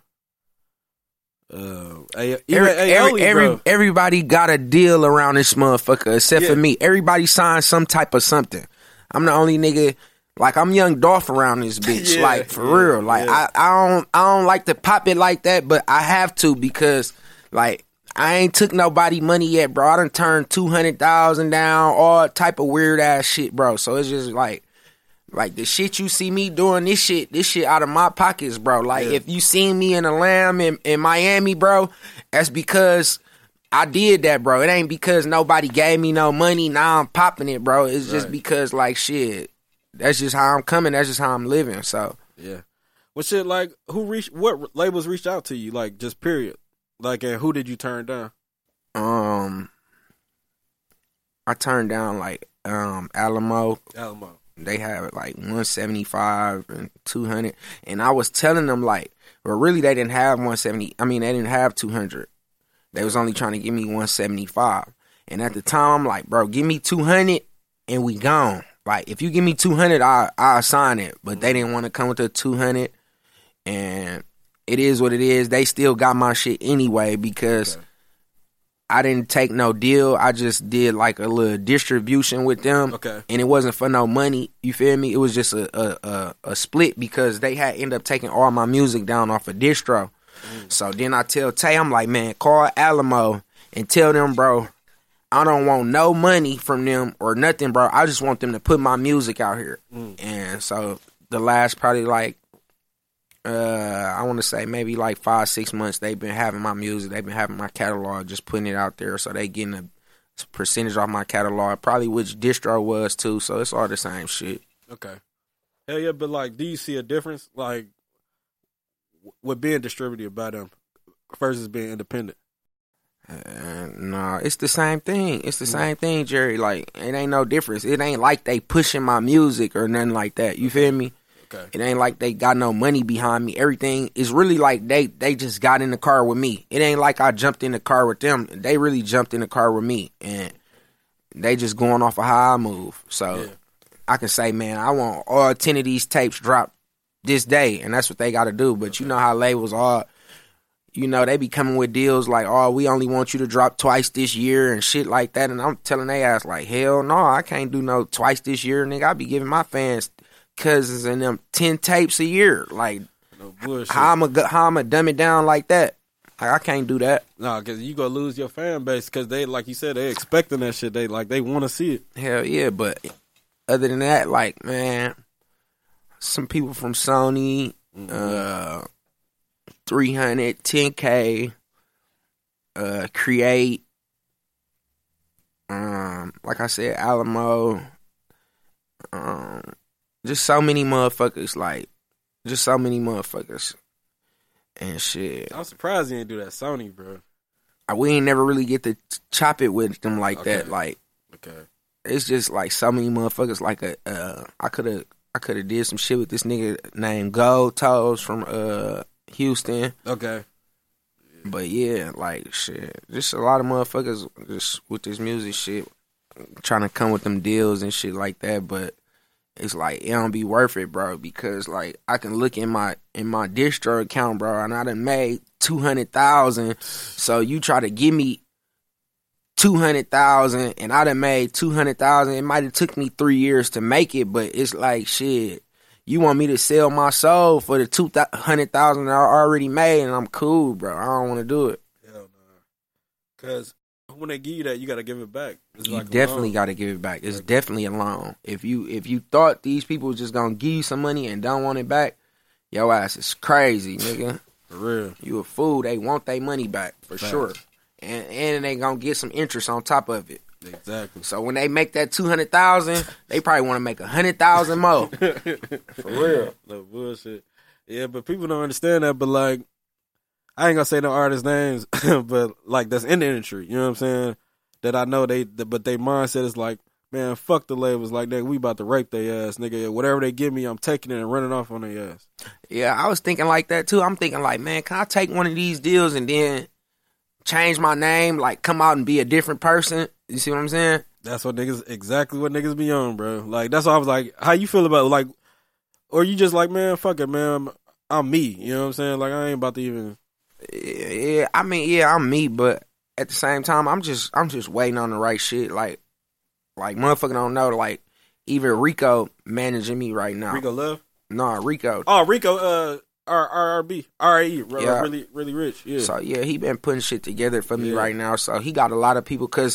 Everybody got a deal around this motherfucker except for me. Everybody signed some type of something. I'm the only nigga, like, I'm Young Dolph around this bitch. Like, for real. Like, I don't like to pop it like that, but I have to, because, like, I ain't took nobody money yet, bro. I done turned $200,000 down, all type of weird ass shit, bro. So it's just like, Like, the shit you see me doing, this shit out of my pockets, bro. Like, if you seen me in a Lamb in Miami, bro, that's because I did that, bro. It ain't because nobody gave me no money. Now I'm popping it, bro. It's just because, like, shit, that's just how I'm coming. That's just how I'm living, so. Yeah. Well, shit, like, what labels reached out to you? Like, just period. Like, and who did you turn down? I turned down, like, Alamo. Alamo. They have like 175 and 200, and I was telling them, like, well, really they didn't have 170. I mean, they didn't have 200. They was only trying to give me 175. And at the time, I'm like, bro, give me 200 and we gone. Like, if you give me 200, I'll sign it. But they didn't want to come with the 200, and it is what it is. They still got my shit anyway because I didn't take no deal. I just did like a little distribution with them. Okay. And it wasn't for no money. You feel me? It was just a split because they had ended up taking all my music down off a distro. So then I tell Tay, I'm like, man, call Alamo and tell them, bro, I don't want no money from them or nothing, bro. I just want them to put my music out here. And so the last probably like, I want to say maybe like 5-6 months, they've been having my music. They've been having my catalog, just putting it out there. So they getting a percentage off my catalog, probably which distro was too. So it's all the same shit. Okay. Hell yeah, but like, do you see a difference, like, with being distributed by them versus being independent? No, it's the same thing. It's the same thing, Jerry. Like, it ain't no difference. It ain't like they pushing my music or nothing like that. You feel me? Okay. It ain't like they got no money behind me. Everything is really like they just got in the car with me. It ain't like I jumped in the car with them. They really jumped in the car with me, and they just going off of how I move. So I can say, man, I want all 10 of these tapes dropped this day, and that's what they got to do. But you know how labels are. You know, they be coming with deals like, oh, we only want you to drop twice this year and shit like that. And I'm telling they ass like, hell no, I can't do no twice this year, nigga. I be giving my fans cousins and them 10 tapes a year. Like, No bullshit. how I'ma dumb it down like that? Like, I can't do that. No, because you gonna lose your fan base because they, like you said, they expecting that shit. They want to see it. Hell yeah, but other than that, like, man, some people from Sony, 300, 10K, Create, like I said, Alamo, just so many motherfuckers, like, just so many motherfuckers and shit. I'm surprised you didn't do that Sony, bro. We ain't never really get to chop it with them like Okay. that. Like, Okay. it's just like so many motherfuckers. Like, I could have did some shit with this nigga named Gold Toes from Houston. Okay. But yeah, like, shit, just a lot of motherfuckers just with this music shit trying to come with them deals and shit like that. But it's like, it don't be worth it, bro, because like I can look in my distro account, bro, and I done made 200,000. So you try to give me 200,000 and I done made 200,000. It might have took me 3 years to make it, but it's like, shit, you want me to sell my soul for the 200,000 that I already made, and I'm cool, bro. I don't want to do it. Hell no. Because when they give you that, you got to give it back. It's You like a definitely loan. got to give it back. It's definitely a loan. If you thought these people was just gonna give you some money and don't want it back, your ass is crazy, nigga. For real. You a fool. They want their money back for Facts. sure, and they gonna get some interest on top of it. Exactly. So when they make that 200,000, they probably want to make 100,000 more. For real. No bullshit. Yeah, but people don't understand that. But like, I ain't gonna say no artist names, but like that's in the industry. You know what I'm saying? That I know but they mindset is like, man, fuck the labels. Like, nigga, we about to rape their ass, nigga. Whatever they give me, I'm taking it and running off on their ass. Yeah, I was thinking like that too. I'm thinking like, man, can I take one of these deals and then change my name, like come out and be a different person? You see what I'm saying? That's exactly what niggas be on, bro. Like, that's why I was like, how you feel about it? Like, or you just like, man, fuck it, man. I'm me. You know what I'm saying? Like, I ain't about to even. Yeah, I mean, yeah, I'm me, but at the same time, I'm just waiting on the right shit. Like motherfucker don't know. Like, even Rico managing me right now. Rico Love? No, Rico. Oh, Rico, RRB, RAE, Yeah. really rich. Yeah. So yeah, he been putting shit together for me right now. So he got a lot of people because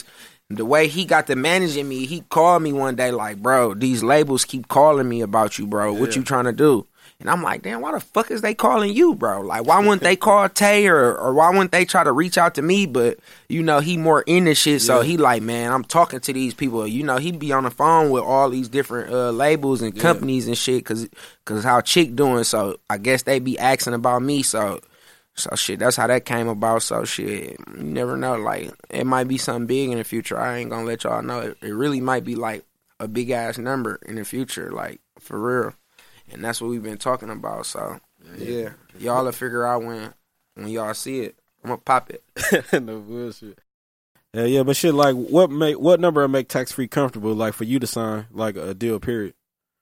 the way he got to managing me, he called me one day like, bro, these labels keep calling me about you, bro. What you trying to do? And I'm like, damn, why the fuck is they calling you, bro? Like, why wouldn't they call Tay or why wouldn't they try to reach out to me? But, you know, he more into shit. So he like, man, I'm talking to these people. You know, he be on the phone with all these different labels and companies and shit cause how Chick doing. So I guess they be asking about me. So shit, that's how that came about. So shit, you never know. Like, it might be something big in the future. I ain't gonna let y'all know. It really might be like a big ass number in the future, like for real. And that's what we've been talking about. So yeah, y'all will figure out when y'all see it. I'm gonna pop it. No bullshit. Yeah, but shit, like what number would make tax free comfortable, like for you to sign like a deal? Period.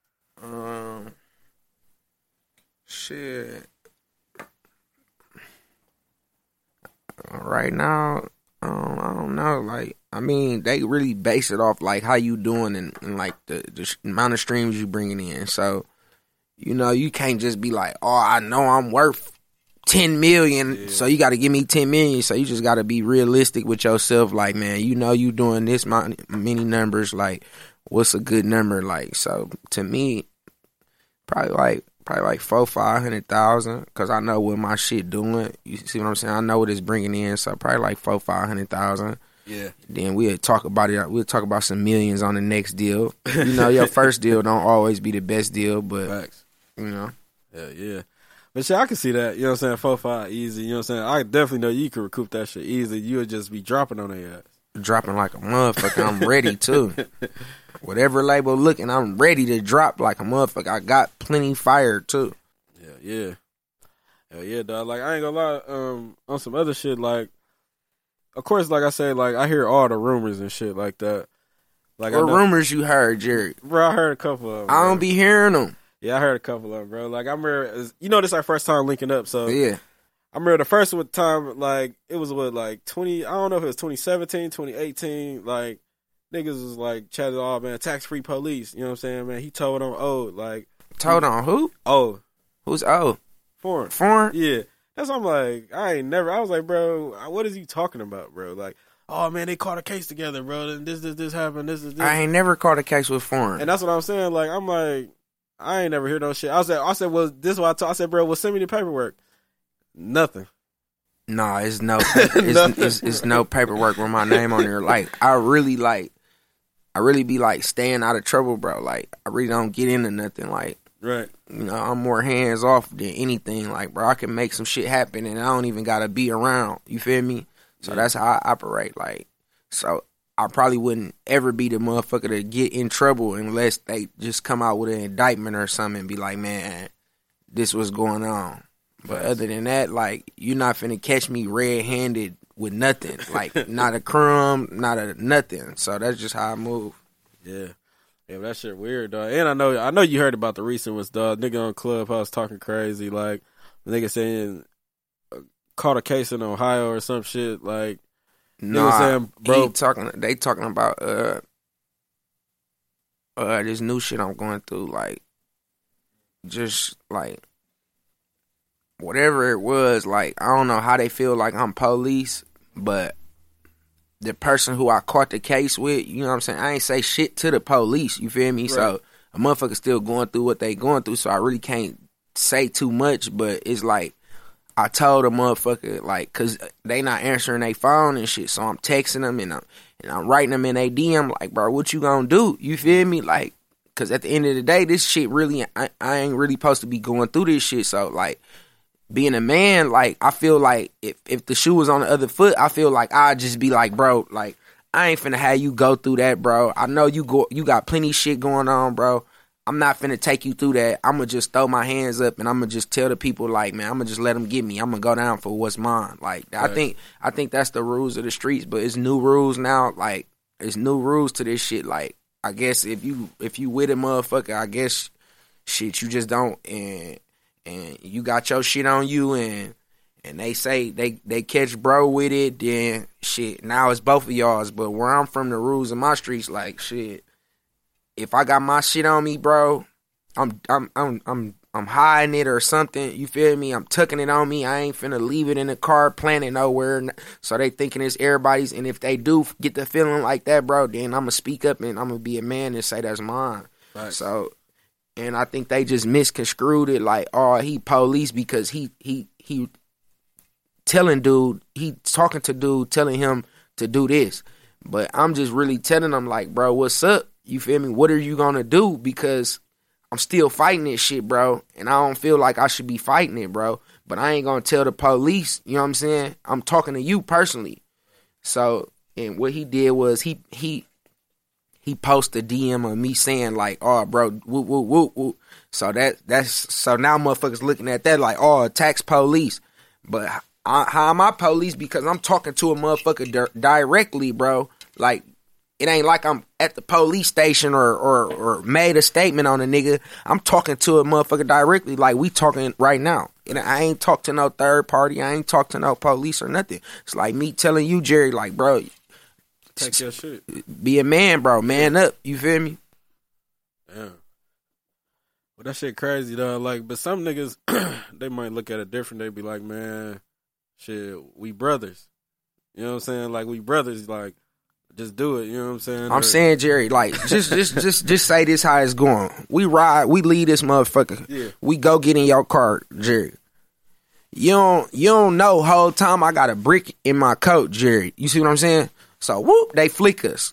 Shit. Right now, I don't know. Like, I mean, they really base it off like how you doing and like the amount of streams you bringing in. So, you know, you can't just be like, oh, I know I'm worth 10 million, so you got to give me 10 million. So you just got to be realistic with yourself. Like, man, you know, you doing this many numbers. Like, what's a good number? Like, so to me, probably like 400,000-500,000, because I know what my shit doing. You see what I'm saying? I know what it's bringing in, so probably like 400,000-500,000. Yeah. Then we'll talk about it. We'll talk about some millions on the next deal. You know, your first deal don't always be the best deal, but facts. You know. Yeah. But shit, I can see that. You know what I'm saying? 4-5 easy. You know what I'm saying? I definitely know you can recoup that shit easy. You would just be dropping on their ass. Dropping like a motherfucker. I'm ready too. Whatever label looking, I'm ready to drop like a motherfucker. I got plenty fire too. Yeah. Hell yeah, dog. Like, I ain't gonna lie, on some other shit, like, of course, like I say, like, I hear all the rumors and shit like that. Like, what rumors you heard, Jerry? Bro, I heard a couple of them. I don't be hearing them. Yeah, I heard a couple of them, bro. Like, I remember, you know, this is our first time linking up, so. Yeah. I remember the first time, like, it was what, like, 20, I don't know if it was 2017, 2018, like, niggas was like, chatted, oh, man, tax-free police, you know what I'm saying, man? He told on O, like. Told on who? O. Who's O? Foreign? Yeah. That's what I'm like, I was like, bro, what is he talking about, bro? Like, oh, man, they caught a case together, bro, and this happened, this. I ain't never caught a case with Foreign. And that's what I'm saying, like, I'm like, I ain't never heard no shit. I said, well, this is what I said, bro, well, send me the paperwork. Nothing. Nah, it's no it's no paperwork with my name on there. Like, I really be like staying out of trouble, bro. Like, I really don't get into nothing. Like, right. You know, I'm more hands off than anything. Like, bro, I can make some shit happen and I don't even gotta be around. You feel me? So that's how I operate. Like, so I probably wouldn't ever be the motherfucker to get in trouble unless they just come out with an indictment or something and be like, man, this was going on. But other than that, like, you're not finna catch me red-handed with nothing. Like, not a crumb, not a nothing. So that's just how I move. Yeah. Yeah, that shit weird, dog. And I know you heard about the recent ones, dog. Nigga on Clubhouse talking crazy, like, nigga saying caught a case in Ohio or some shit, like, nah, saying, bro. They talking about this new shit I'm going through, like, just, like, whatever it was, like, I don't know how they feel like I'm police, but the person who I caught the case with, you know what I'm saying? I ain't say shit to the police, you feel me? Right. So a motherfucker still going through what they going through, so I really can't say too much, but it's like, I told a motherfucker, like, cause they not answering their phone and shit, so I'm texting them and I'm writing them in a DM, like, bro, what you gonna do? You feel me? Like, cause at the end of the day, this shit really, I ain't really supposed to be going through this shit, so, like, being a man, like, I feel like if the shoe was on the other foot, I feel like I'd just be like, bro, like, I ain't finna have you go through that, bro. I know you got plenty shit going on, bro. I'm not finna take you through that. I'm gonna just throw my hands up and I'm gonna just tell the people, like, man, I'm gonna just let them get me. I'm gonna go down for what's mine. Like, right. I think that's the rules of the streets, but it's new rules now. Like, it's new rules to this shit. Like, I guess if you with a motherfucker, I guess shit, you just don't and you got your shit on you and they say they catch bro with it, then shit, now it's both of y'all's. But where I'm from, the rules of my streets, like, shit, if I got my shit on me, bro, I'm I'm hiding it or something. You feel me? I'm tucking it on me. I ain't finna leave it in the car, plant it nowhere. So they thinking it's everybody's. And if they do get the feeling like that, bro, then I'm gonna speak up and I'm gonna be a man and say that's mine. Right. So, and I think they just misconstrued it like, oh, he police because he telling dude, he talking to dude, telling him to do this. But I'm just really telling them like, bro, what's up? You feel me? What are you gonna do? Because I'm still fighting this shit, bro. And I don't feel like I should be fighting it, bro. But I ain't gonna tell the police, you know what I'm saying? I'm talking to you personally. So, and what he did was he posted a DM of me saying like, oh, bro, woo, woo, woo, woo. So so now motherfuckers looking at that like, oh, tax police. But how am I police? Because I'm talking to a motherfucker directly, bro. Like, it ain't like I'm at the police station or made a statement on a nigga. I'm talking to a motherfucker directly like we talking right now. And I ain't talk to no third party. I ain't talk to no police or nothing. It's like me telling you, Jerry, like, bro, take your shit. Be a man, bro. Man up. You feel me? Yeah. Well, that shit crazy, though. Like, but some niggas, they might look at it different. They be like, man, shit, we brothers. You know what I'm saying? Like, we brothers, like, just do it, you know what I'm saying? I'm saying, Jerry, like, just say this how it's going. We ride, we leave this motherfucker. Yeah. We go get in your car, Jerry. You don't know whole time I got a brick in my coat, Jerry. You see what I'm saying? So, whoop, they flick us.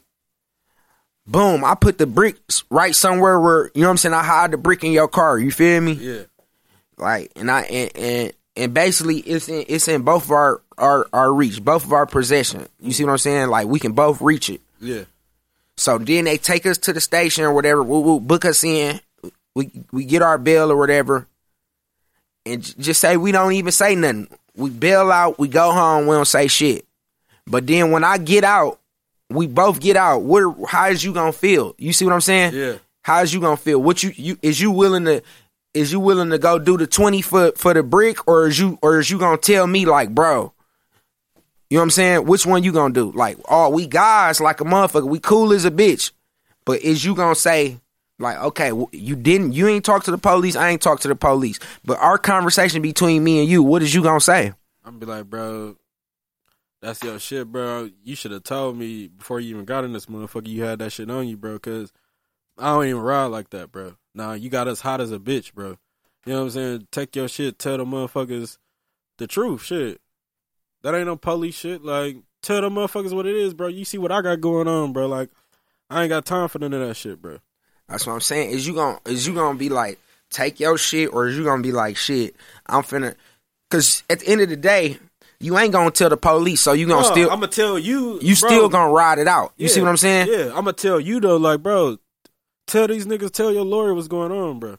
Boom, I put the bricks right somewhere where, you know what I'm saying, I hide the brick in your car. You feel me? Yeah. Like, and basically it's in both of our reach, both of our possession. You see what I'm saying? Like, we can both reach it. Yeah. So then they take us to the station or whatever, book us in, we get our bail or whatever, and just say we don't even say nothing. We bail out, we go home, we don't say shit. But then when I get out, we both get out. How is you gonna feel? You see what I'm saying? Yeah. How is you gonna feel? What is you willing to go do the 20 for the brick, or is you gonna tell me like, bro, you know what I'm saying? Which one you gonna do? Like, oh, we guys like a motherfucker, we cool as a bitch. But is you gonna say like, okay, you ain't talk to the police, I ain't talk to the police, but our conversation between me and you, what is you gonna say? I'm gonna be like, bro, that's your shit, bro. You should have told me before you even got in this motherfucker you had that shit on you, bro, because I don't even ride like that, bro. Nah, you got us hot as a bitch, bro. You know what I'm saying? Take your shit, tell the motherfuckers the truth, shit. That ain't no police shit. Like, tell the motherfuckers what it is, bro. You see what I got going on, bro. Like, I ain't got time for none of that shit, bro. That's what I'm saying. Is you gonna be like, take your shit, or is you gonna be like, shit, I'm finna, because at the end of the day, you ain't gonna tell the police, so you gonna still, I'm gonna tell you, you bro, still gonna ride it out. You see what I'm saying? Yeah, I'm gonna tell you though, like, bro, tell these niggas, tell your lawyer what's going on, bro.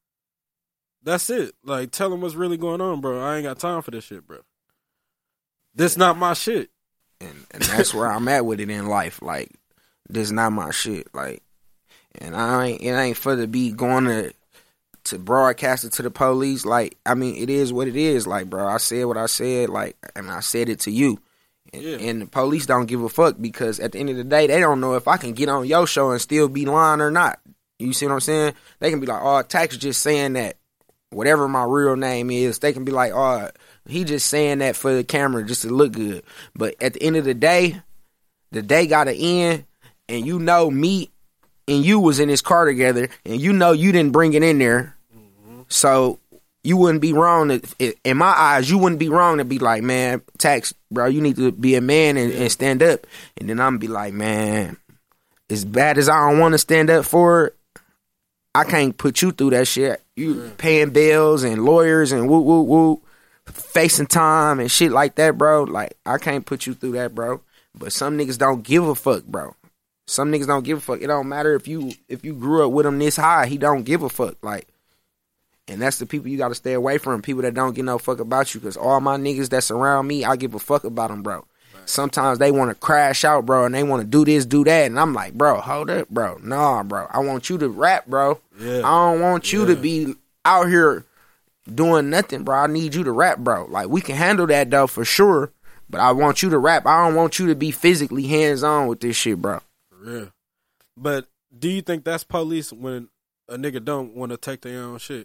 That's it. Like, tell them what's really going on, bro. I ain't got time for this shit, bro. This not my shit. And that's where I'm at with it in life. Like, this not my shit. Like, and it ain't for to be going to broadcast it to the police. Like, I mean, it is what it is. Like, bro, I said what I said, like, and I said it to you. And the police don't give a fuck, because at the end of the day, they don't know if I can get on your show and still be lying or not. You see what I'm saying? They can be like, oh, Tax just saying that. Whatever my real name is, they can be like, oh, he just saying that for the camera just to look good. But at the end of the day gotta end, and you know me and you was in this car together, and you know you didn't bring it in there. Mm-hmm. So you wouldn't be wrong in my eyes, you wouldn't be wrong to be like, man, Tax, bro, you need to be a man and stand up. And then I'm be like, man, as bad as I don't want to stand up for it, I can't put you through that shit. You paying bills and lawyers and woo woo woo, facing time and shit like that, bro. Like, I can't put you through that, bro. But some niggas don't give a fuck, bro. Some niggas don't give a fuck. It don't matter if you grew up with him this high. He don't give a fuck. Like, and that's the people you got to stay away from. People that don't give no fuck about you. Because all my niggas that surround me, I give a fuck about them, bro. Sometimes they want to crash out, bro, and they want to do this, do that. And I'm like, bro, hold up, bro. Nah, bro. I want you to rap, bro. Yeah. I don't want you to be out here doing nothing, bro. I need you to rap, bro. Like, we can handle that, though, for sure. But I want you to rap. I don't want you to be physically hands-on with this shit, bro. For real. But do you think that's police when a nigga don't want to take their own shit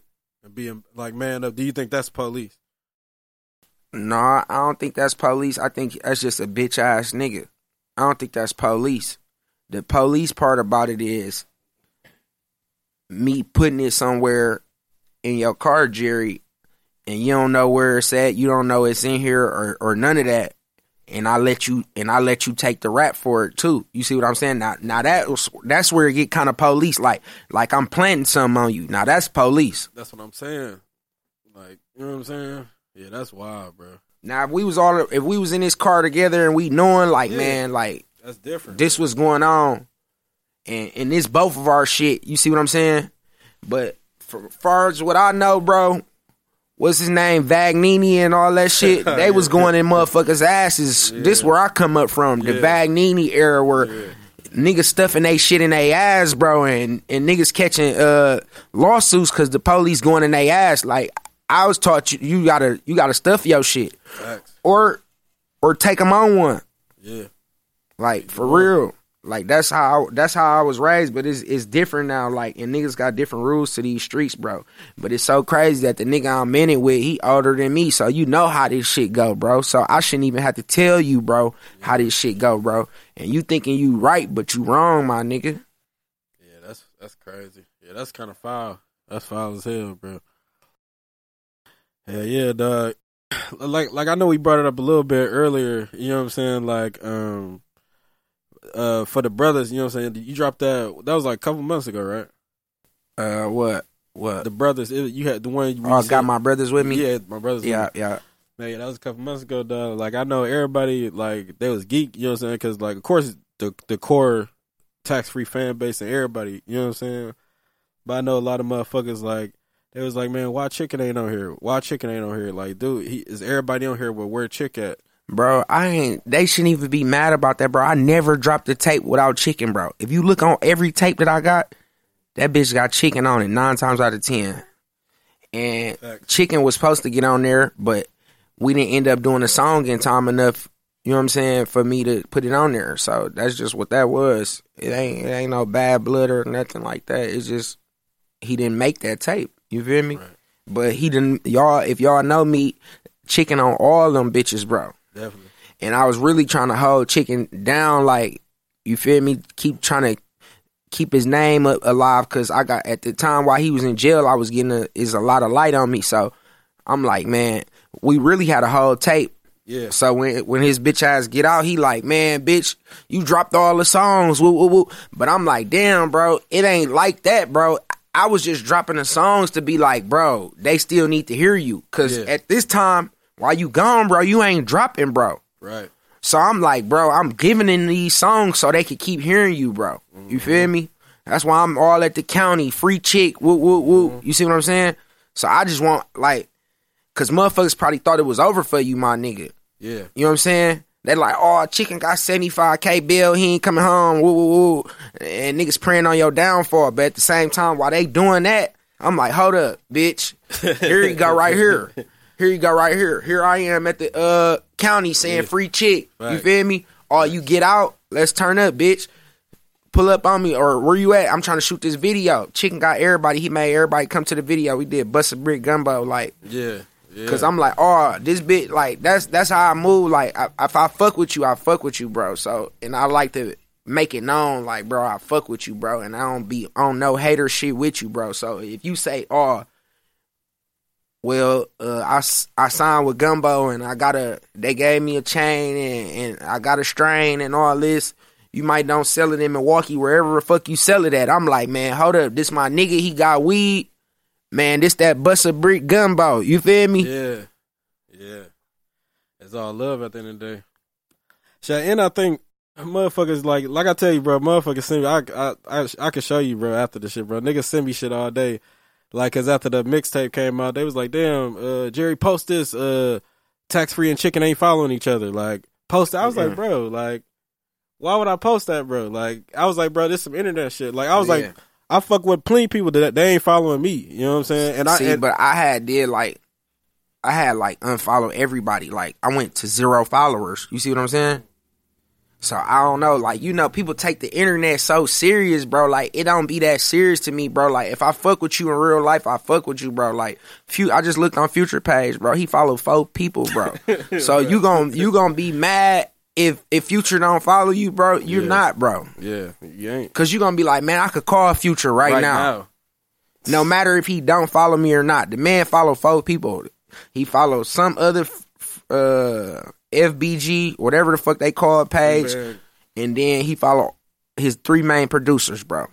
and being like man up. Do you think that's police? No, I don't think that's police. I think that's just a bitch ass nigga. I don't think that's police. The police part about it is me putting it somewhere in your car, Jerry, and you don't know where it's at. You don't know it's in here or none of that. And I let you take the rap for it too. You see what I'm saying? Now that's where it get kind of police. Like I'm planting something on you. Now that's police. That's what I'm saying. Like, you know what I'm saying? Yeah, that's wild, bro. Now if we was in this car together and we knowing like, man, like that's different. This was going on, and this both of our shit. You see what I'm saying? But for far as what I know, bro, what's his name, Vagnini and all that shit, they was going in motherfuckers' asses. Yeah. This where I come up from, the Vagnini era where niggas stuffing they shit in their ass, bro, and niggas catching lawsuits because the police going in their ass. Like, I was taught you gotta stuff your shit. Facts. Or take them on one. Yeah. Like, for real. Like, that's how I was raised, but it's different now. Like, and niggas got different rules to these streets, bro. But it's so crazy that the nigga I'm in it with, he older than me, so you know how this shit go, bro. So I shouldn't even have to tell you, bro, how this shit go, bro. And you thinking you right, but you wrong, my nigga. Yeah, that's crazy. Yeah, that's kind of foul. That's foul as hell, bro. Yeah, dog. Like I know we brought it up a little bit earlier. You know what I'm saying? Like, for the brothers, you know what I'm saying? You dropped that. That was like a couple months ago, right? What? The brothers. You had the one. Oh, I got my brothers with me. Yeah, my brothers. Yeah. Man, that was a couple months ago, dog. Like, I know everybody, like, they was geek. You know what I'm saying? Because, like, of course, the core tax-free fan base and everybody. You know what I'm saying? But I know a lot of motherfuckers, like, they was like, man, why Chicken ain't on here? Why Chicken ain't on here? Like, dude, is everybody on here? But where Chick at? Bro, they shouldn't even be mad about that, bro. I never dropped a tape without Chicken, bro. If you look on every tape that I got, that bitch got Chicken on it 9 times out of 10. And Chicken was supposed to get on there, but we didn't end up doing a song in time enough, you know what I'm saying, for me to put it on there. So that's just what that was. It ain't no bad blood or nothing like that. It's just he didn't make that tape. You feel me? Right. But he didn't. If y'all know me, Chicken on all them bitches, bro. Definitely. And I was really trying to hold Chicken down, like, you feel me? Keep trying to keep his name up alive, because I got, at the time while he was in jail, I was getting a lot of light on me. So I'm like, man, we really had a whole tape. Yeah. So when his bitch ass get out, he like, man, bitch, you dropped all the songs. Woo, woo, woo. But I'm like, damn, bro, it ain't like that, bro. I was just dropping the songs to be like, bro, they still need to hear you. Because at this time, while you gone, bro, you ain't dropping, bro. Right. So I'm like, bro, I'm giving in these songs so they can keep hearing you, bro. Mm-hmm. You feel me? That's why I'm all at the county, free chick, woo, woo, woo. Mm-hmm. You see what I'm saying? So I just want, like, because motherfuckers probably thought it was over for you, my nigga. Yeah. You know what I'm saying? They like, oh, Chicken got 75K bill, he ain't coming home, woo, woo, woo. And niggas praying on your downfall. But at the same time, while they doing that, I'm like, hold up, bitch. Here you go right here. Here you go right here. Here I am at the county saying free chick. Right. You feel me? Or you get out, let's turn up, bitch. Pull up on me, or where you at? I'm trying to shoot this video. Chicken got everybody. He made everybody come to the video. We did Bust a Brick Gumbo, like. Yeah. Cause I'm like, oh, this bitch, like, that's how I move. Like, if I fuck with you, I fuck with you, bro. So, and I like to make it known, like, bro, I fuck with you, bro. And I don't be on no hater shit with you, bro. So if you say, oh, well, I signed with Gumbo and they gave me a chain and I got a strain and all this, you might don't sell it in Milwaukee, wherever the fuck you sell it at. I'm like, man, hold up, this my nigga, he got weed. Man, this that Bust a Brick Gumbo. You feel me? Yeah. It's all love at the end of the day. And I think motherfuckers, like I tell you, bro, motherfuckers send me, I can show you, bro, after the shit, bro. Niggas send me shit all day. Like, cause after the mixtape came out, they was like, damn, Jerry, post this, Tax Free and Chicken ain't following each other. Like, post it. I was like, bro, like, why would I post that, bro? Like, I was like, bro, this some internet shit. Like, I was like, I fuck with plenty people that they ain't following me. You know what I'm saying? And but I had unfollow everybody. Like, I went to 0 followers. You see what I'm saying? So I don't know, like, you know, people take the internet so serious, bro. Like, it don't be that serious to me, bro. Like, if I fuck with you in real life, I fuck with you, bro. Like, I just looked on Future page, bro. He followed 4 people, bro. So you gonna be mad if Future don't follow you, bro. You're not, bro. Yeah, you ain't. Cause you gonna be like, man, I could call Future right now. No matter if he don't follow me or not. The man followed 4 people. He followed some other FBG, whatever the fuck they call it, page. And then he followed his 3 main producers, bro.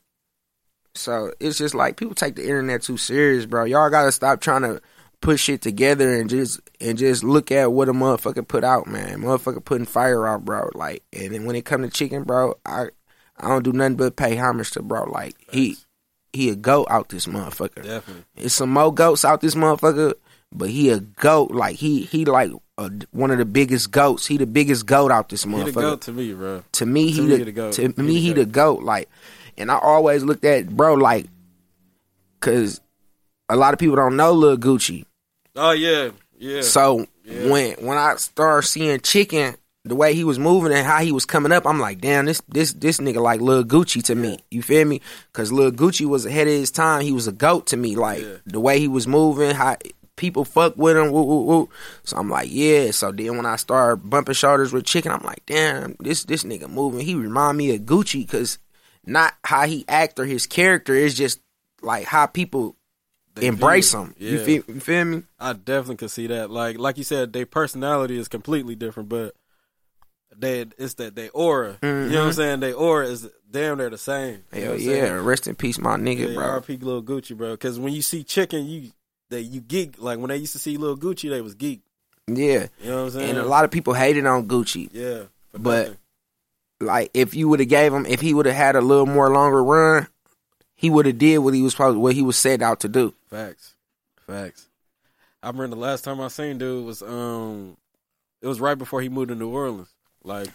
So it's just like, people take the internet too serious, bro. Y'all gotta stop trying to put shit together and just look at what a motherfucker put out, man. Motherfucker putting fire out, bro. Like, and then when it come to chicken, bro, I don't do nothing but pay homage to bro. Like, he a goat out this motherfucker. Definitely. It's some more goats out this motherfucker, but he a goat. Like, he like one of the biggest goats. He the biggest goat out this motherfucker. He the goat to me, bro. To me, he the goat. To me, he the goat. Like, and I always looked at bro like, cause a lot of people don't know Lil Gucci. Oh yeah, yeah. So when I started seeing Chicken, the way he was moving and how he was coming up, I'm like, damn, this nigga like Lil Gucci to me. You feel me? Cause Lil Gucci was ahead of his time. He was a goat to me. Like, the way he was moving, how people fuck with him. Woo, woo, woo. So I'm like, yeah. So then when I started bumping shoulders with Chicken, I'm like, damn, this nigga moving. He remind me of Gucci, cause not how he act or his character. It's just like how people embrace him. Yeah. You feel me? I definitely could see that. Like you said, their personality is completely different, but it's that they aura. Mm-hmm. You know what I'm saying? Their aura is damn near the same. Hell yeah. Rest in peace, my nigga, bro. R.P. Lil Gucci, bro. Because when you see Chicken, you geek. Like, when they used to see Lil Gucci, they was geek. Yeah. You know what I'm saying? And a lot of people hated on Gucci. Yeah. But nothing. Like, if you would have gave him, if he would have had a little more longer run, he would have did what he was set out to do. Facts. I remember the last time I seen dude was it was right before he moved to New Orleans. Like,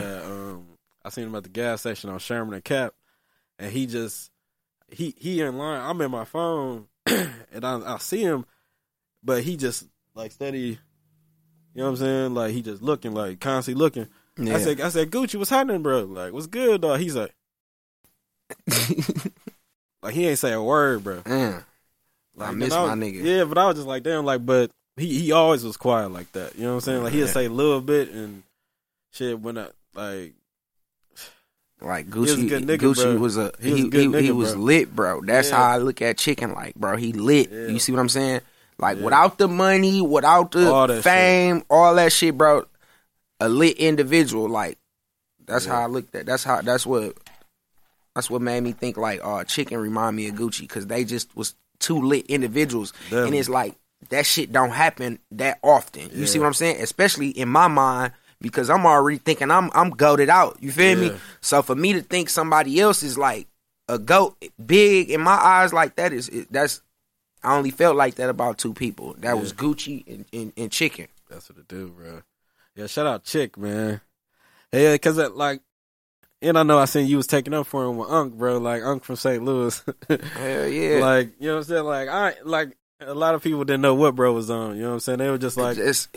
I seen him at the gas station on Sherman and Cap, and he in line. I'm in my phone, and I see him, but he just like steady. You know what I'm saying? Like, he just looking, like constantly looking. Yeah. I said, Gucci, what's happening, bro? Like, what's good, dog? He's like, like, he ain't say a word, bro. Like, I miss my nigga. Yeah, but I was just like, damn, like, but he always was quiet like that. You know what I'm saying? Like, he'd say a little bit and shit when like Gucci, he was a good nigga, Gucci he was lit, bro. That's how I look at Chicken. Like, bro, he lit. Yeah. You see what I'm saying? Like, without the money, without the fame, all that shit, bro. A lit individual. Like, that's how I looked at. That's what made me think like, Chicken remind me of Gucci, because they just was 2 lit individuals. Definitely. And it's like, that shit don't happen that often. You see what I'm saying? Especially in my mind, because I'm already thinking I'm goated out. You feel me? So for me to think somebody else is like a goat, big in my eyes, like that's I only felt like that about 2 people. That was Gucci and Chicken. That's what it do, bro. Yeah, shout out Chick, man. Yeah, because like, and I know I seen you was taking up for him with Unc, bro. Like, Unc from St. Louis. Hell yeah. Like, you know what I'm saying? Like, a lot of people didn't know what bro was on. You know what I'm saying? They were just like,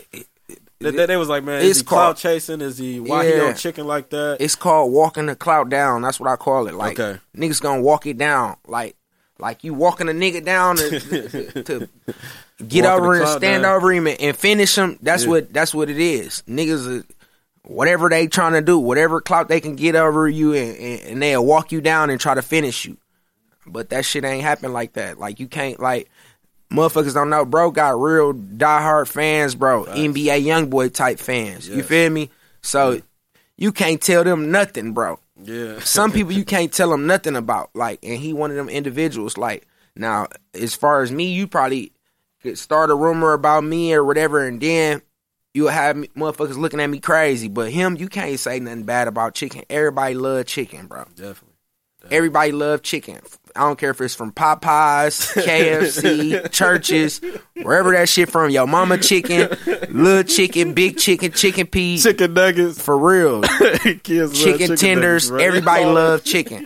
they was like, man, is he clout chasing? Is he, why he on Chicken like that? It's called walking the clout down. That's what I call it. Like, niggas gonna walk it down. Like you walking a nigga down to get over and stand over him and finish him. That's what it is. Niggas, whatever they trying to do, whatever clout they can get over you, and they'll walk you down and try to finish you. But that shit ain't happen like that. Like, you can't, like, motherfuckers don't know, bro got real diehard fans, bro. Nice. NBA Youngboy type fans. Yes. You feel me? So you can't tell them nothing, bro. Yeah. Some people you can't tell them nothing about. Like, and he one of them individuals. Like, now, as far as me, you probably could start a rumor about me or whatever, and then you'll have motherfuckers looking at me crazy. But him, you can't say nothing bad about Chicken. Everybody love Chicken, bro. Definitely. Everybody love Chicken. I don't care if it's from Popeyes, KFC, churches, wherever that shit from. Yo mama chicken, little chicken, big chicken, chicken peas, chicken nuggets. For real. chicken tenders. Nuggets, right? Everybody love chicken.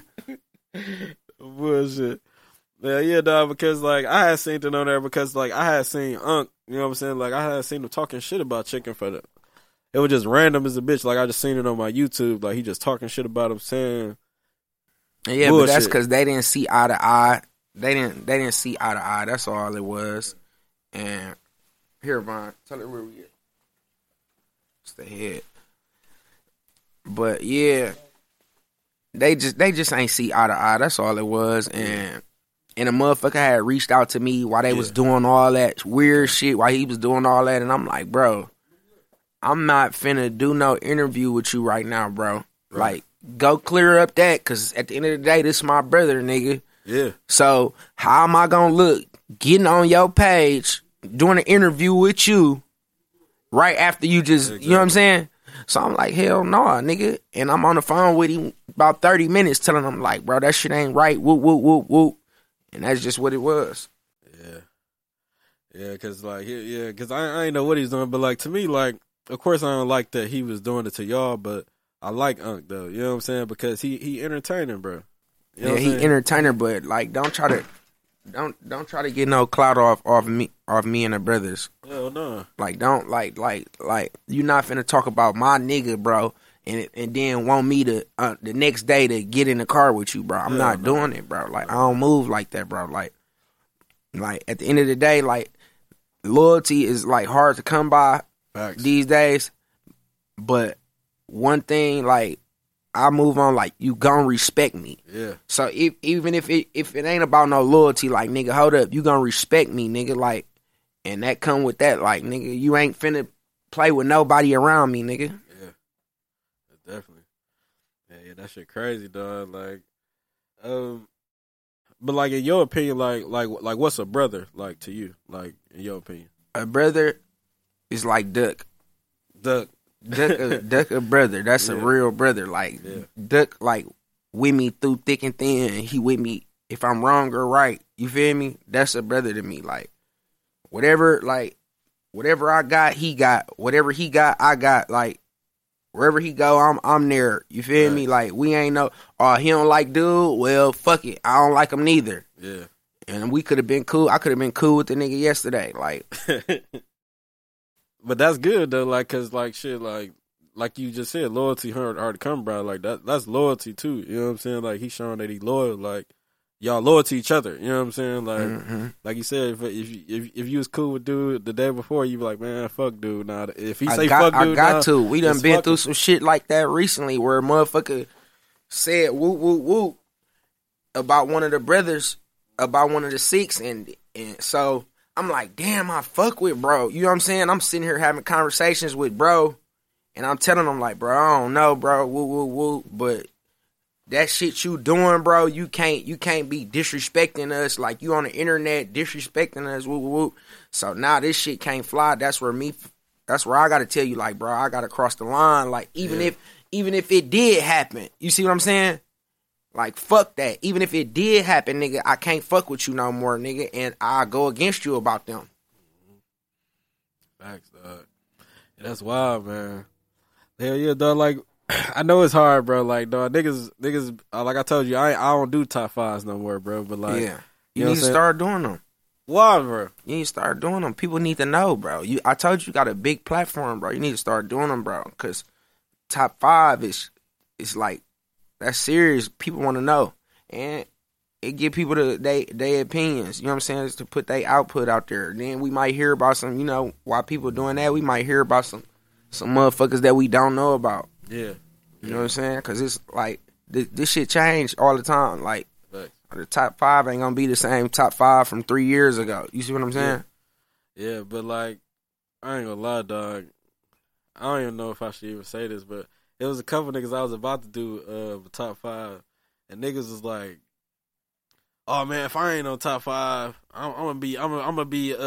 Bullshit. Yeah, dog, because, like, I had seen it on there because, like, I had seen Unc, you know what I'm saying? Like, I had seen him talking shit about Chicken for it was just random as a bitch. Like I just seen it on my YouTube. Like he just talking shit about him saying. Yeah, bullshit. but that's because they didn't see eye to eye. They didn't see eye to eye. That's all it was. And here, Von, tell her where we at. It's the head. But yeah, they just ain't see eye to eye. That's all it was. And a motherfucker had reached out to me while they was doing all that weird shit, while he was doing all that, and I'm like, bro, I'm not finna do no interview with you right now, bro. Like, go clear up that, cause at the end of the day, this is my brother, nigga. Yeah. So how am I gonna look getting on your page, doing an interview with you, right after you just, you know what I'm saying? So I'm like, hell no, nigga. And I'm on the phone with him about 30 minutes telling him, like, bro, that shit ain't right. Whoop, whoop, whoop, whoop. And that's just what it was. Yeah. Yeah, because, like, yeah, because I ain't know what he's doing. But, like, to me, like, of course I don't like that he was doing it to y'all, but I like Unc, though. You know what I'm saying? Because he entertaining, bro. You know yeah, he entertainer, but, like, don't try to get no clout off me and the brothers. Hell no. Like, don't, like, you not finna talk about my nigga, bro, and then want me to, the next day to get in the car with you, bro. I'm not doing it, bro. Like, I don't move like that, bro. Like, at the end of the day, like, loyalty is, like, hard to come by these days. But one thing, like, I move on, like, you gon' respect me. Yeah. So even if it ain't about no loyalty, like, nigga, hold up, you gonna respect me, nigga, like, and that come with that, like, nigga, you ain't finna play with nobody around me, nigga. Yeah. Definitely. Yeah, that shit crazy, dog. Like, but like in your opinion, like what's a brother like to you? Like in your opinion, a brother is like Duck. Duck a brother. That's a real brother. Like Duck, like with me through thick and thin. He with me if I'm wrong or right. You feel me? That's a brother to me. Like whatever I got, he got. Whatever he got, I got. Like wherever he go, I'm there. You feel me? Like we ain't no. Oh, he don't like dude. Well, fuck it. I don't like him neither. Yeah. And we could have been cool. I could have been cool with the nigga yesterday. Like. But that's good though, like, cause like shit, like you just said, loyalty hard to come by. Like that's loyalty too. You know what I'm saying? Like he's showing that he's loyal. Like y'all loyal to each other. You know what I'm saying? Like like you said, if you was cool with dude the day before, you be like, man, fuck dude. Nah, if he say fuck dude, I got to. We done been through some shit like that recently, where a motherfucker said whoop whoop whoop about one of the brothers, about one of the Sikhs, and so. I'm like, damn, I fuck with bro. You know what I'm saying? I'm sitting here having conversations with bro, and I'm telling him like, bro, I don't know, bro, woo woo woo, but that shit you doing, bro, you can't be disrespecting us. Like you on the internet disrespecting us, woo woo woo. So now this shit can't fly. That's where I gotta tell you, like, bro, I gotta cross the line. Like even if it did happen, you see what I'm saying? Like, fuck that. Even if it did happen, nigga, I can't fuck with you no more, nigga, and I'll go against you about them. Facts, dog. Yeah, that's wild, man. Hell yeah, dog. Like, I know it's hard, bro. Like, dog, niggas, like I told you, I don't do top fives no more, bro. But, like, yeah. You need to start doing them. Why, bro? You need to start doing them. People need to know, bro. I told you got a big platform, bro. You need to start doing them, bro, because top five is like, that's serious. People want to know. And it give people their opinions. You know what I'm saying? It's to put their output out there. Then we might hear about some, you know, while people doing that, we might hear about some motherfuckers that we don't know about. Yeah. You know what I'm saying? Because it's like, this shit change all the time. Like, the top five ain't going to be the same top five from 3 years ago. You see what I'm saying? Yeah, but like, I ain't going to lie, dog. I don't even know if I should even say this, but it was a couple niggas I was about to do the top five, and niggas was like, "Oh man, if I ain't on top five, I'm gonna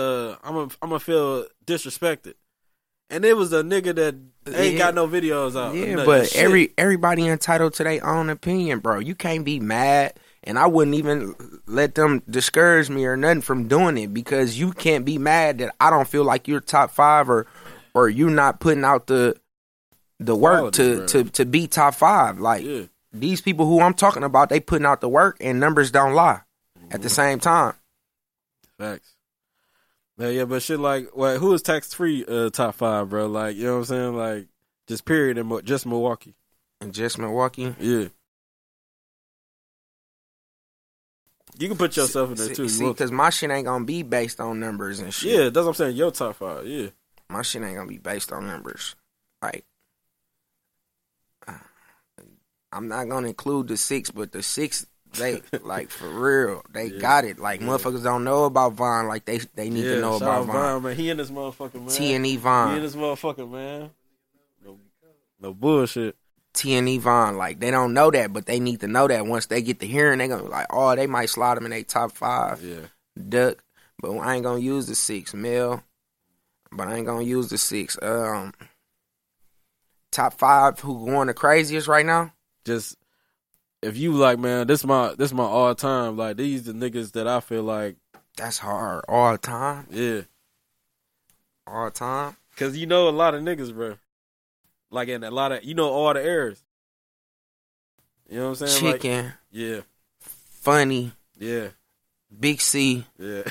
feel disrespected." And it was a nigga that ain't got no videos out. Yeah, but everybody entitled to their own opinion, bro. You can't be mad, and I wouldn't even let them discourage me or nothing from doing it, because you can't be mad that I don't feel like you're top five or you not putting out the work to be top five. Like, these people who I'm talking about, they putting out the work, and numbers don't lie at the same time. Facts. Yeah, but shit like, who is tax free top five, bro? Like, you know what I'm saying? Like, Just period in just Milwaukee. And just Milwaukee. Yeah. You can put yourself in there too. See, because my shit ain't gonna be based on numbers and shit. Yeah, that's what I'm saying. Your top 5. Yeah. My shit ain't gonna be based on numbers. Like, I'm not gonna include the 6, but the 6, they like for real, they got it. Like motherfuckers don't know about Von, like they need to know about Von. Man. He in this motherfucker, man. T&E Von. He in this motherfucker, man. No bullshit. T&E Von, like they don't know that, but they need to know that. Once they get to hearing, they gonna be like, oh, they might slide them in their top 5. Yeah. Duck, but I ain't gonna use the 6. Mel, but I ain't gonna use the 6. Top 5 who going the craziest right now? Just if you like, man, this my all time. Like these the niggas that I feel like That's hard. All time? yeah. All time? Cause you know a lot of niggas, bro. Like in a lot of all the errors. You know what I'm saying? Chicken. Like, yeah. Funny. Yeah. Big C. Yeah.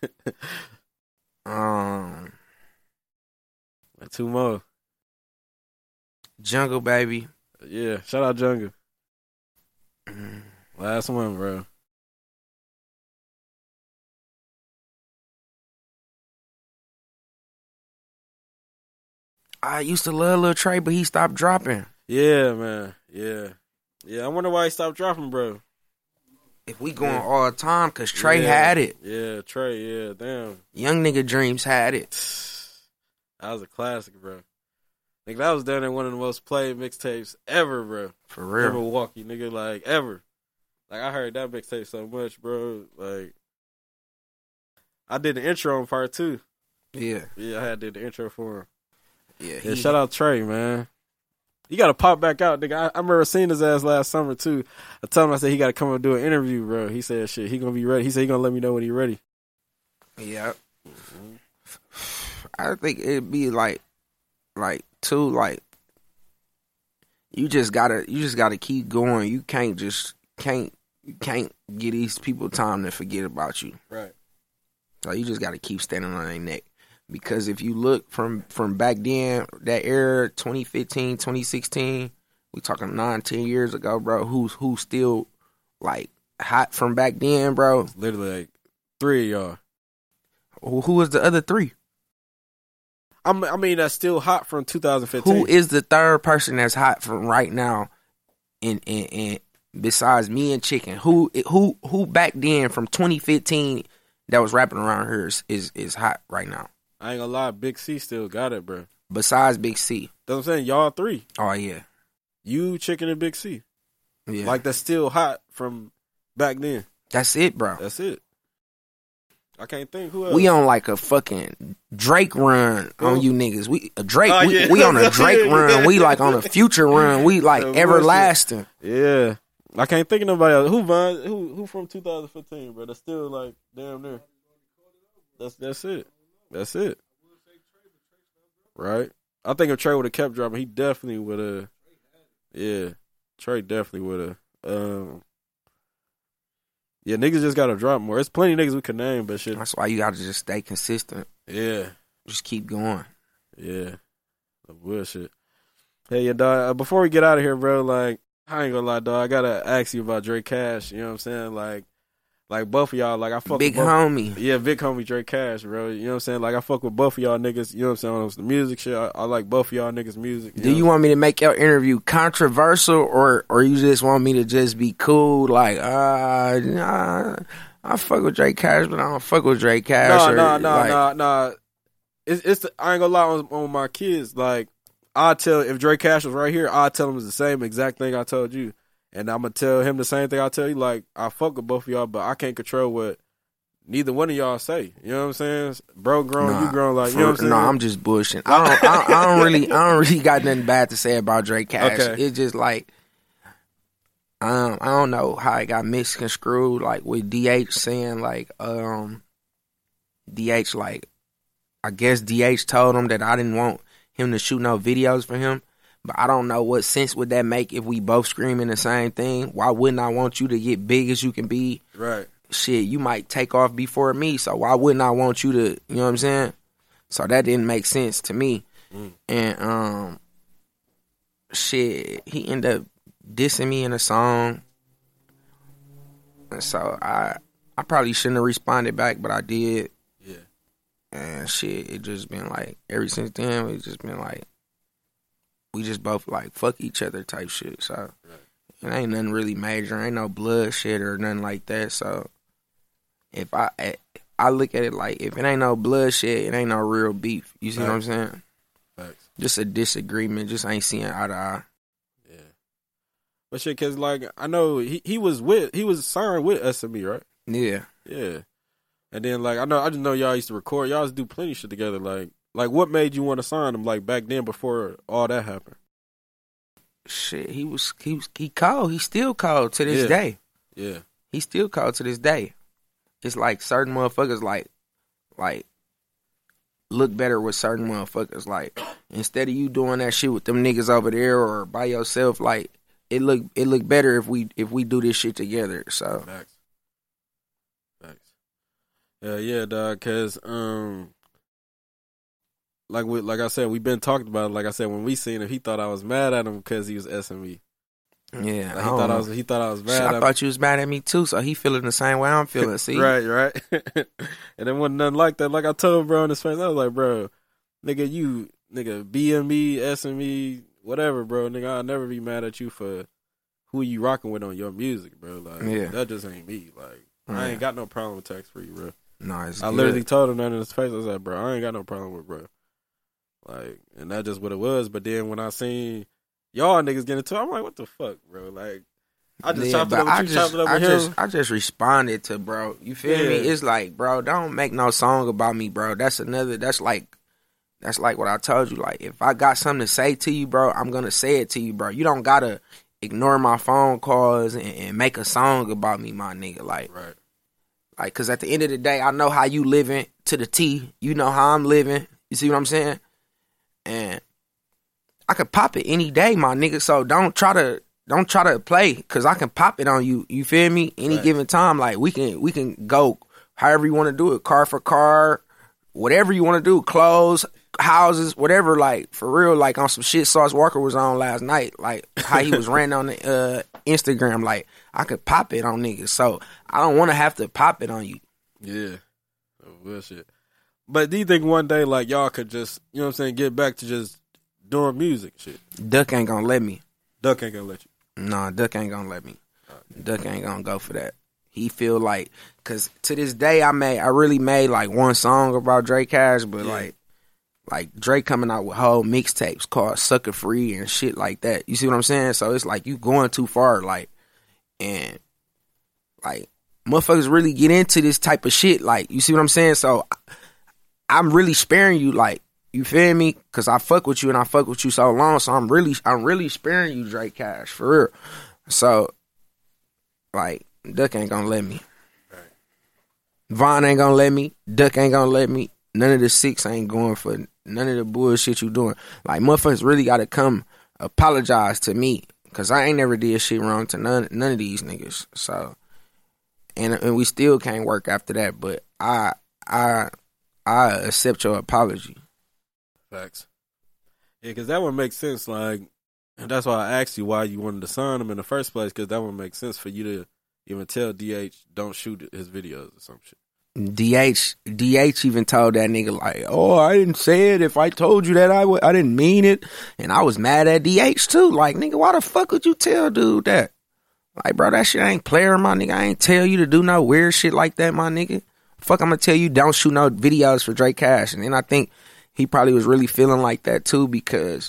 Like 2 more. Jungle Baby. Yeah. Shout out Jungle. Last one, bro. I used to love Lil Trey, but he stopped dropping. Yeah, man. Yeah. Yeah. I wonder why he stopped dropping, bro. If we going all the time, because Trey had it. Yeah, Trey, yeah, damn. Young Nigga Dreams had it. That was a classic, bro. Nigga, that was down there one of the most played mixtapes ever, bro. For real. In Milwaukee, nigga, like, ever. Like, I heard that mixtape so much, bro. Like, I did the intro on part 2. Yeah. Yeah, I had to do the intro for him. Yeah, shout out Trey, man. He got to pop back out, nigga. I remember seeing his ass last summer, too. I told him, I said, he got to come and do an interview, bro. He said, shit, he going to be ready. He said he going to let me know when he ready. Yeah. I think it'd be like, too, like, you just gotta keep going. You can't get these people time to forget about you. Right. So you just gotta keep standing on their neck. Because if you look from back then, that era, 2015, 2016, we talking 9-10 years ago, bro, who's still, like, hot from back then, bro? It's literally, like, 3 of y'all. Who was the other 3? I mean, that's still hot from 2015. Who is the third person that's hot from right now in besides me and Chicken? Who back then from 2015 that was rapping around here is hot right now? I ain't gonna lie, Big C still got it, bro. Besides Big C. That's what I'm saying. Y'all 3. Oh, yeah. You, Chicken, and Big C. Yeah. Like, that's still hot from back then. That's it, bro. That's it. I can't think who else. We on like a fucking Drake run on you niggas. We on a Drake run. We like on a Future run. We like everlasting. Yeah. I can't think of nobody else. Who from 2015, bro? That's still like damn near. That's it. That's it. Right? I think if Trey would have kept dropping, he definitely would have. Yeah. Trey definitely would have. Yeah, niggas just gotta drop more. There's plenty of niggas we could name, but shit. That's why you gotta just stay consistent. Yeah. Just keep going. Yeah. The bullshit. Hey, yeah, dog. Before we get out of here, bro, like, I ain't gonna lie, dog. I gotta ask you about Drake Cash. You know what I'm saying? Like both of y'all, like, I fuck big with both. Homie. Yeah, big homie Drake Cash, bro. You know what I'm saying? Like, I fuck with both of y'all niggas. You know what I'm saying? On the music shit, I like both of y'all niggas' music. Do you want me to make your interview controversial, or you just want me to just be cool? Like, nah, I fuck with Drake Cash, but I don't fuck with Drake Cash. Nah. It's I ain't gonna lie on my kids. Like, if Drake Cash was right here, I'd tell him it's the same exact thing I told you. And I'm going to tell him the same thing I tell you. Like, I fuck with both of y'all, but I can't control what neither one of y'all say. You know what I'm saying? Bro grown, you grown. Like, you know what I'm saying? No, I'm just bullshitting. I don't really got nothing bad to say about Drake Cash. Okay. It's just like, I don't know how it got misconstrued. Like with DH saying like, DH like, I guess DH told him that I didn't want him to shoot no videos for him. But I don't know what sense would that make if we both screaming the same thing. Why wouldn't I want you to get big as you can be? Right. Shit, you might take off before me, so why wouldn't I want you to, you know what I'm saying? So that didn't make sense to me. And shit, he ended up dissing me in a song. And so I probably shouldn't have responded back, but I did. Yeah. And shit, it just been like, ever since then, it's just been like, we just both like fuck each other type shit. So it ain't nothing really major. Ain't no blood shit or nothing like that. So if I look at it like, if it ain't no blood shit, it ain't no real beef. You see what I'm saying? Facts. Just a disagreement. Just ain't seeing eye to eye. Yeah. But shit, cause like I know he was signed with SME, right? Yeah. Yeah. And then like I just know y'all used to record. Y'all used to do plenty of shit together. Like what made you want to sign him? Like back then before all that happened. Shit, he cold. He still cold to this day. Yeah. He still cold to this day. It's like certain motherfuckers like look better with certain motherfuckers. Like instead of you doing that shit with them niggas over there or by yourself, like it look better if we do this shit together. So Facts. Yeah, dog. Cause like I said, we've been talking about it. Like I said, when we seen him, he thought I was mad at him because he was SME. Yeah, Like, he thought I was mad. Shit, at I him. thought you was mad at me too. So he feeling the same way I'm feeling. See, right. And then wasn't nothing like that. Like I told bro in his face, I was like, bro, nigga, BME, SME, whatever, bro, nigga, I'll never be mad at you for who you rocking with on your music, bro. Like that just ain't me. Like I ain't got no problem with Tax Free, bro. No, it's I good. literally told him that in his face. I was like, bro, I ain't got no problem with bro. Like, and that's just what it was. But then when I seen y'all niggas get into it, I'm like, what the fuck, bro? Like, I just chopped it up with you, chopped it up with him. I just responded to bro. You feel me? It's like, bro, don't make no song about me, bro. That's like what I told you. Like, if I got something to say to you, bro, I'm gonna say it to you, bro. You don't gotta ignore my phone calls and make a song about me, my nigga. Like, right. Like, cause at the end of the day, I know how you living to the T. You know how I'm living. You see what I'm saying? And I could pop it any day, my nigga. So don't try to play, cause I can pop it on you. You feel me? Any given time, like we can go however you want to do it, car for car, whatever you want to do, clothes, houses, whatever. Like for real, like on some shit Sauce Walker was on last night, like how he was ranting on the Instagram. Like I could pop it on niggas, so I don't want to have to pop it on you. Yeah, bullshit. But do you think one day, like, y'all could just, you know what I'm saying, get back to just doing music shit? Duck ain't gonna let me. Duck ain't gonna let you. Nah, Duck ain't gonna let me. Duck ain't gonna go for that. He feel like, cause to this day I really made like one song about Drake Cash, but like Drake coming out with whole mixtapes called Sucker Free and shit like that. You see what I'm saying? So it's like you going too far, like, and like motherfuckers really get into this type of shit. Like, you see what I'm saying? So I'm really sparing you, like, you feel me? Cause I fuck with you and I fuck with you so long. So I'm really sparing you, Drake Cash, for real. So like Duck ain't gonna let me. Right. Von ain't gonna let me. Duck ain't gonna let me. None of the six ain't going for none of the bullshit you doing. Like motherfuckers really gotta come apologize to me, cause I ain't never did shit wrong to none of these niggas. So and we still can't work after that. But I accept your apology. Facts. Yeah, because that one makes sense. Like, and that's why I asked you why you wanted to sign him in the first place, because that one makes sense for you to even tell DH don't shoot his videos or some shit. DH even told that nigga like, oh, I didn't say it. If I told you that, I didn't mean it. And I was mad at DH too. Like, nigga, why the fuck would you tell dude that? Like, bro, that shit ain't player, my nigga. I ain't tell you to do no weird shit like that, my nigga. Fuck, I'm gonna tell you don't shoot no videos for Drake Cash. And then I think he probably was really feeling like that too, because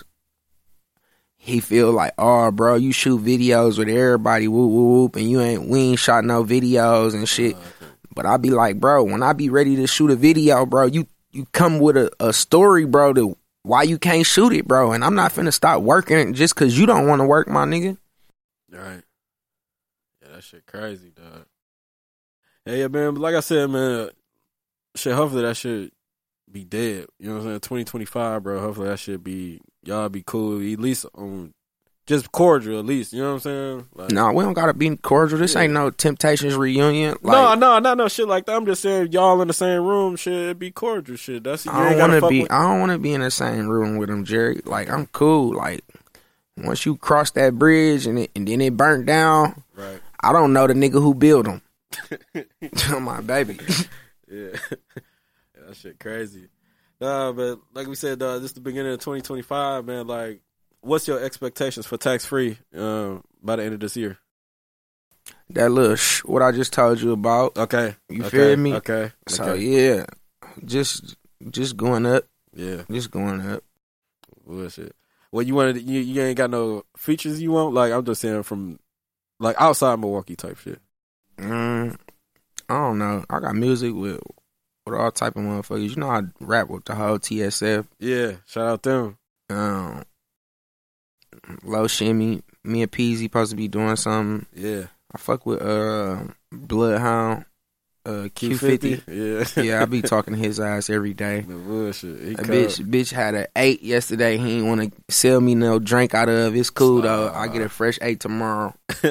he feel like, oh, bro, you shoot videos with everybody, whoop, whoop, whoop, and we ain't shot no videos and shit. But I be like, bro, when I be ready to shoot a video, bro, you come with a story, bro, to why you can't shoot it, bro. And I'm not finna stop working just because you don't want to work, my nigga. Right. Yeah, that shit crazy, dog. Yeah, man, but like I said, man, shit, hopefully that shit be dead. You know what I'm saying? 2025, bro. Hopefully that shit be, y'all be cool, at least just cordial, at least. You know what I'm saying? Like, no, we don't gotta be cordial. This ain't no Temptations reunion. Like, no, not no shit like that. I'm just saying, y'all in the same room, shit, it be cordial, shit. That's I don't want to be in the same room with him, Jerry. Like, I'm cool. Like, Once you cross that bridge and then it burnt down, Right. I don't know the nigga who built them. My baby. Yeah. That shit crazy. But like we said, this is the beginning of 2025, man. Like, what's your expectations for tax-free by the end of this year? That little what I just told you about. Okay. You feel me? Okay. So yeah, just going up. Yeah. Just going up. Bullshit. Well, you ain't got no features you want? Like, I'm just saying from, like, outside Milwaukee type shit. I don't know. I got music with all type of motherfuckers. You know, I rap with the whole TSF. Yeah. Shout out them. Low Shimmy. Me and Peasy supposed to be doing something. Yeah. I fuck with Bloodhound. Q50. Yeah. Yeah, I be talking to his ass every day. The bullshit. He Bitch had an 8 yesterday. He ain't want to sell me no drink out of. It's cool though. I get a fresh 8 tomorrow.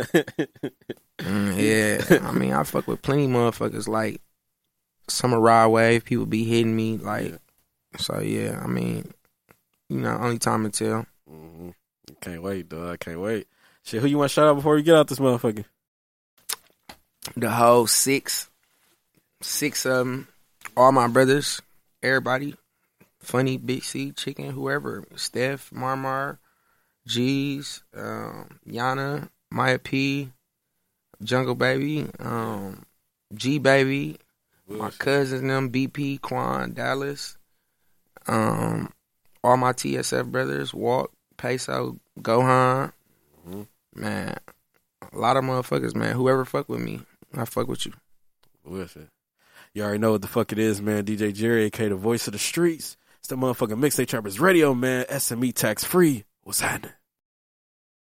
Yeah, I mean, I fuck with plenty motherfuckers like Summer Ride Wave. People be hitting me like, so yeah. I mean, you know, only time to tell. Mm-hmm. Can't wait, dog. I can't wait. Shit, who you want to shout out before we get out this motherfucker? The whole six of them, all my brothers, everybody, Funny, Big C, Chicken, whoever, Steph, Marmar, G's, Yana, Maya P, Jungle Baby, G Baby, my cousins, them, BP, Quan, Dallas, all my TSF brothers, Walk, Peso, Gohan, man, a lot of motherfuckers, man. Whoever fuck with me, I fuck with you. Bullshit. You already know what the fuck it is, man. DJ Jerry, aka the voice of the streets. It's the motherfucking Mixtape Trappers Radio, man. SME tax free. What's happening?